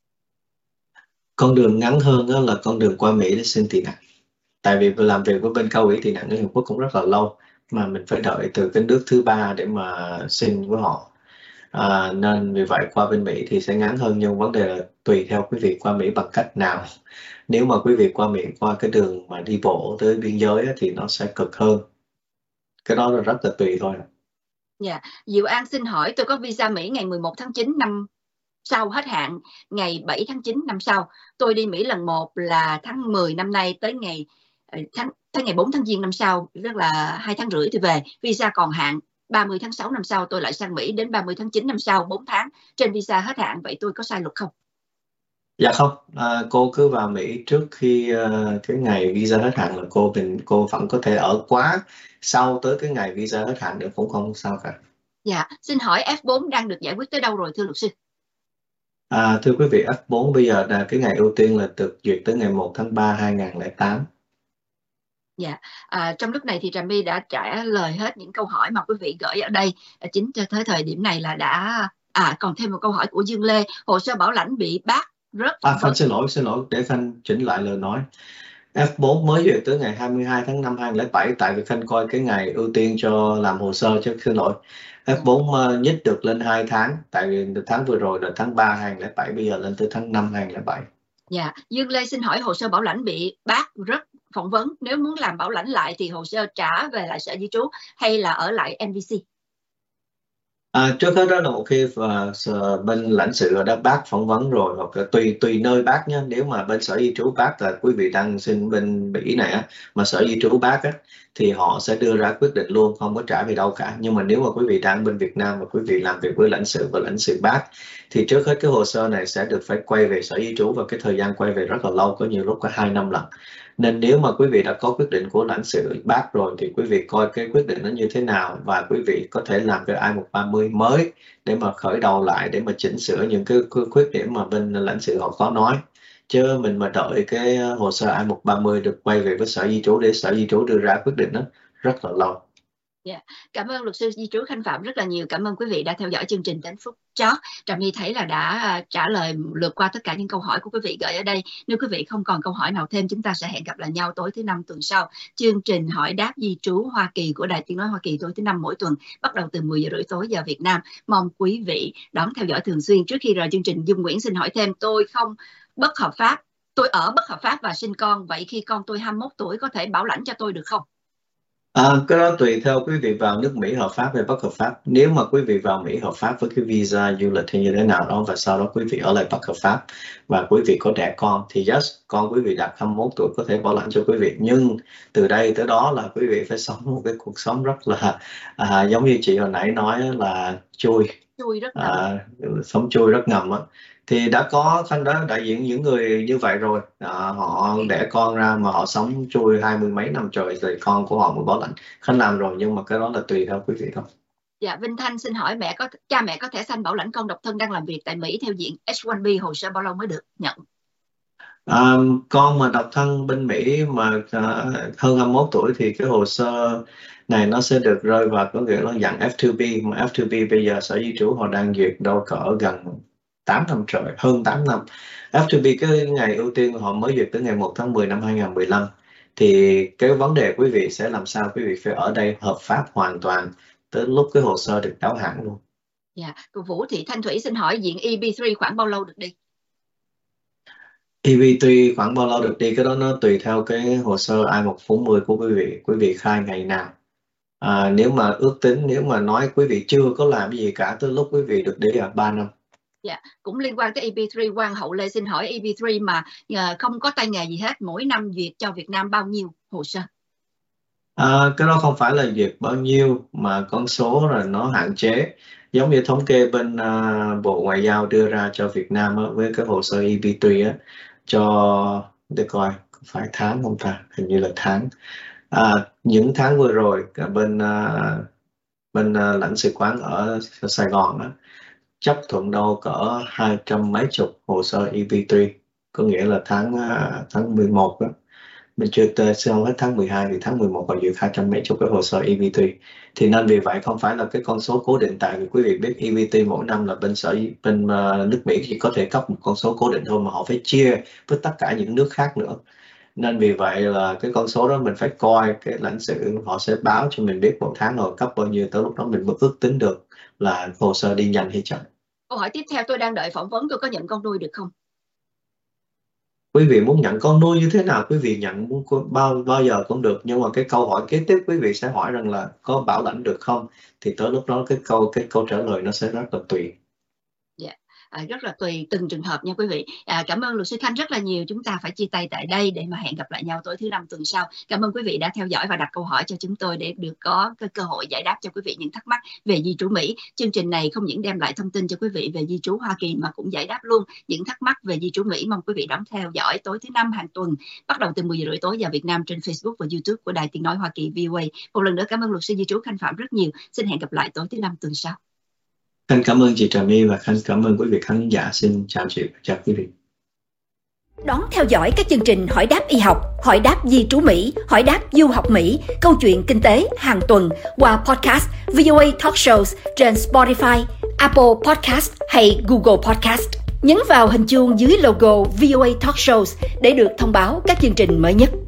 Con đường ngắn hơn đó là con đường qua Mỹ để xin tị nạn, tại vì làm việc với bên cao ủy tị nạn Liên Hợp Quốc cũng rất là lâu, mà mình phải đợi từ cái nước thứ ba để mà xin với họ. À, nên vì vậy qua bên Mỹ thì sẽ ngắn hơn, nhưng vấn đề là tùy theo quý vị qua Mỹ bằng cách nào. Nếu mà quý vị qua Mỹ qua cái đường mà đi bộ tới biên giới thì nó sẽ cực hơn, cái đó là rất là tùy thôi. Dạ, Diệu An xin hỏi, tôi có visa Mỹ ngày mười một tháng chín năm sau hết hạn, ngày bảy tháng chín năm sau. Tôi đi Mỹ lần một là tháng mười năm nay, tới ngày tháng tới ngày bốn tháng Giêng năm sau, rất là hai tháng rưỡi tôi về. Visa còn hạn ba mươi tháng sáu năm sau, tôi lại sang Mỹ đến ba mươi tháng chín năm sau, bốn tháng trên visa hết hạn. Vậy tôi có sai luật không? Dạ không, à, cô cứ vào Mỹ trước khi uh, cái ngày visa hết hạn là cô mình cô vẫn có thể ở quá sau tới cái ngày visa hết hạn nữa cũng không sao cả. Dạ, xin hỏi F bốn đang được giải quyết tới đâu rồi thưa luật sư? À, thưa quý vị, F bốn bây giờ là cái ngày ưu tiên là được duyệt tới ngày một tháng ba hai nghìn không trăm lẻ tám. Dạ, à, trong lúc này thì Trà My đã trả lời hết những câu hỏi mà quý vị gửi ở đây. À, chính cho tới thời điểm này là đã À, còn thêm một câu hỏi của Dương Lê, hồ sơ bảo lãnh bị bác rớt. À, Khanh xin lỗi, xin lỗi, để Khanh chỉnh lại lời nói. F bốn mới duyệt tới ngày hai mươi hai tháng năm hai nghìn không trăm lẻ bảy, tại vì Khanh coi cái ngày ưu tiên cho làm hồ sơ chứ, xin lỗi. F bốn uh, nhích được lên hai tháng, tại vì tháng vừa rồi là tháng ba hai nghìn không trăm lẻ bảy, bây giờ lên tới tháng năm hai nghìn không trăm lẻ bảy. Dạ, Dương Lê xin hỏi hồ sơ bảo lãnh bị bác rớt phỏng vấn, nếu muốn làm bảo lãnh lại thì hồ sơ trả về lại sở di trú hay là ở lại en vê xê? À, trước hết đó là một khi và uh, bên lãnh sự đã bác phỏng vấn rồi, hoặc là tùy tùy nơi bác nhé. Nếu mà bên sở di trú bác là quý vị đang xin bên Mỹ này á, mà sở di trú bác á, thì họ sẽ đưa ra quyết định luôn, không có trả về đâu cả. Nhưng mà nếu mà quý vị đang bên Việt Nam và quý vị làm việc với lãnh sự và lãnh sự bác, thì trước hết cái hồ sơ này sẽ được phải quay về sở di trú, và cái thời gian quay về rất là lâu, có nhiều lúc có hai năm lần. Nên nếu mà quý vị đã có quyết định của lãnh sự bác rồi thì quý vị coi cái quyết định nó như thế nào, và quý vị có thể làm cái I một ba mươi mới để mà khởi đầu lại, để mà chỉnh sửa những cái khuyết điểm mà bên lãnh sự họ có nói. Chứ mình mà đợi cái hồ sơ I một ba mươi được quay về với sở di trú để sở di trú đưa ra quyết định đó rất là lâu. Yeah. Cảm ơn luật sư di trú Khanh Phạm rất là nhiều. Cảm ơn quý vị đã theo dõi chương trình đến phút chót. Trà My thấy là đã trả lời lượt qua tất cả những câu hỏi của quý vị gửi ở đây. Nếu quý vị không còn câu hỏi nào thêm, chúng ta sẽ hẹn gặp lại nhau tối thứ năm tuần sau. Chương trình hỏi đáp di trú Hoa Kỳ của Đài Tiếng nói Hoa Kỳ tối thứ năm mỗi tuần, bắt đầu từ mười giờ rưỡi tối giờ Việt Nam. Mong quý vị đón theo dõi thường xuyên. Trước khi rời chương trình, Dung Nguyễn xin hỏi thêm, tôi không bất hợp pháp, tôi ở bất hợp pháp và sinh con, vậy khi con tôi hai mươi mốt tuổi có thể bảo lãnh cho tôi được không? À, cái đó tùy theo quý vị vào nước Mỹ hợp pháp hay bất hợp pháp. Nếu mà quý vị vào Mỹ hợp pháp với cái visa du lịch hay như thế nào đó, và sau đó quý vị ở lại bất hợp pháp và quý vị có đẻ con, thì yes, con quý vị đạt hai mươi mốt tuổi có thể bảo lãnh cho quý vị. Nhưng từ đây tới đó là quý vị phải sống một cái cuộc sống rất là à, giống như chị hồi nãy nói là chui, Chui rất ngầm. à, sống chui rất ngầm á. Thì đã có Khanh đó đại diện những người như vậy rồi, à, họ đẻ con ra mà họ sống chui hai mươi mấy năm trời rồi con của họ mới bảo lãnh. Khanh làm rồi, nhưng mà cái đó là tùy theo quý vị thôi. Dạ, Vinh Thanh xin hỏi, mẹ có cha mẹ có thẻ xanh bảo lãnh con độc thân đang làm việc tại Mỹ theo diện H một B, hồ sơ bao lâu mới được nhận? À, con mà độc thân bên Mỹ mà à, hơn hai mươi mốt tuổi thì cái hồ sơ này nó sẽ được rơi vào có nghĩa là dạng F hai B, mà F hai B bây giờ sở di trú họ đang duyệt đâu cỡ gần tám năm trời, hơn tám năm. F hai B cái ngày ưu tiên họ mới duyệt tới ngày một tháng mười năm hai nghìn không trăm mười lăm. Thì cái vấn đề quý vị sẽ làm sao quý vị phải ở đây hợp pháp hoàn toàn tới lúc cái hồ sơ được đáo hạn luôn. Dạ, cô Vũ Thị Thanh Thủy xin hỏi, diện E B ba khoảng bao lâu được đi? E B ba khoảng bao lâu được đi, cái đó nó tùy theo cái hồ sơ I một bốn mươi của quý vị, quý vị khai ngày nào. À, nếu mà ước tính, nếu mà nói quý vị chưa có làm gì cả tới lúc quý vị được đi là ba năm. Dạ, cũng liên quan tới E B ba, Quang Hậu Lê xin hỏi, E B ba mà uh, không có tay nghề gì hết, mỗi năm duyệt cho Việt Nam bao nhiêu hồ sơ? À, cái đó không phải là duyệt bao nhiêu, mà con số là nó hạn chế. Giống như thống kê bên uh, Bộ Ngoại giao đưa ra cho Việt Nam á, với cái hồ sơ E B ba á, cho để coi phải tháng không ta, hình như là tháng. À, những tháng vừa rồi cả bên uh, bên uh, lãnh sự quán ở Sài Gòn á, chấp thuận đâu cỡ hai trăm mấy chục hồ sơ E B ba, có nghĩa là tháng uh, tháng mười một đó. Mình chưa tới xong hết tháng mười hai thì tháng mười một còn duyệt hai trăm mấy chục cái hồ sơ E B ba. Thì nên vì vậy không phải là cái con số cố định, tại vì quý vị biết E B ba mỗi năm là bên sở bên uh, nước Mỹ chỉ có thể cấp một con số cố định thôi, mà họ phải chia với tất cả những nước khác nữa. Nên vì vậy là cái con số đó mình phải coi cái lãnh sự họ sẽ báo cho mình biết một tháng họ cấp bao nhiêu, tới lúc đó mình mới ước tính được là hồ sơ đi nhanh hay chậm. Câu hỏi tiếp theo, tôi đang đợi phỏng vấn, tôi có nhận con nuôi được không? Quý vị muốn nhận con nuôi như thế nào quý vị nhận bao bao giờ cũng được, nhưng mà cái câu hỏi kế tiếp quý vị sẽ hỏi rằng là có bảo lãnh được không, thì tới lúc đó cái câu cái câu trả lời nó sẽ rất là tùy. Dạ. À, rất là tùy từng trường hợp nha quý vị. À, cảm ơn luật sư Khanh rất là nhiều. Chúng ta phải chia tay tại đây để mà hẹn gặp lại nhau tối thứ năm tuần sau. Cảm ơn quý vị đã theo dõi và đặt câu hỏi cho chúng tôi để được có cái cơ hội giải đáp cho quý vị những thắc mắc về di trú Mỹ. Chương trình này không những đem lại thông tin cho quý vị về di trú Hoa Kỳ mà cũng giải đáp luôn những thắc mắc về di trú Mỹ. Mong quý vị đón theo dõi tối thứ năm hàng tuần, bắt đầu từ mười giờ rưỡi tối giờ Việt Nam trên Facebook và YouTube của Đài Tiếng nói Hoa Kỳ V O A. Một lần nữa cảm ơn luật sư di trú Khanh Phạm rất nhiều. Xin hẹn gặp lại tối thứ năm tuần sau. Khanh cảm ơn chị Trà My và Khanh cảm ơn quý vị khán giả. Xin chào chị và chào quý vị. Đón theo dõi các chương trình Hỏi đáp y học, Hỏi đáp di trú Mỹ, Hỏi đáp du học Mỹ, Câu chuyện kinh tế hàng tuần qua podcast vê o a Talk Shows trên Spotify, Apple Podcast hay Google Podcast. Nhấn vào hình chuông dưới logo vê o a Talk Shows để được thông báo các chương trình mới nhất.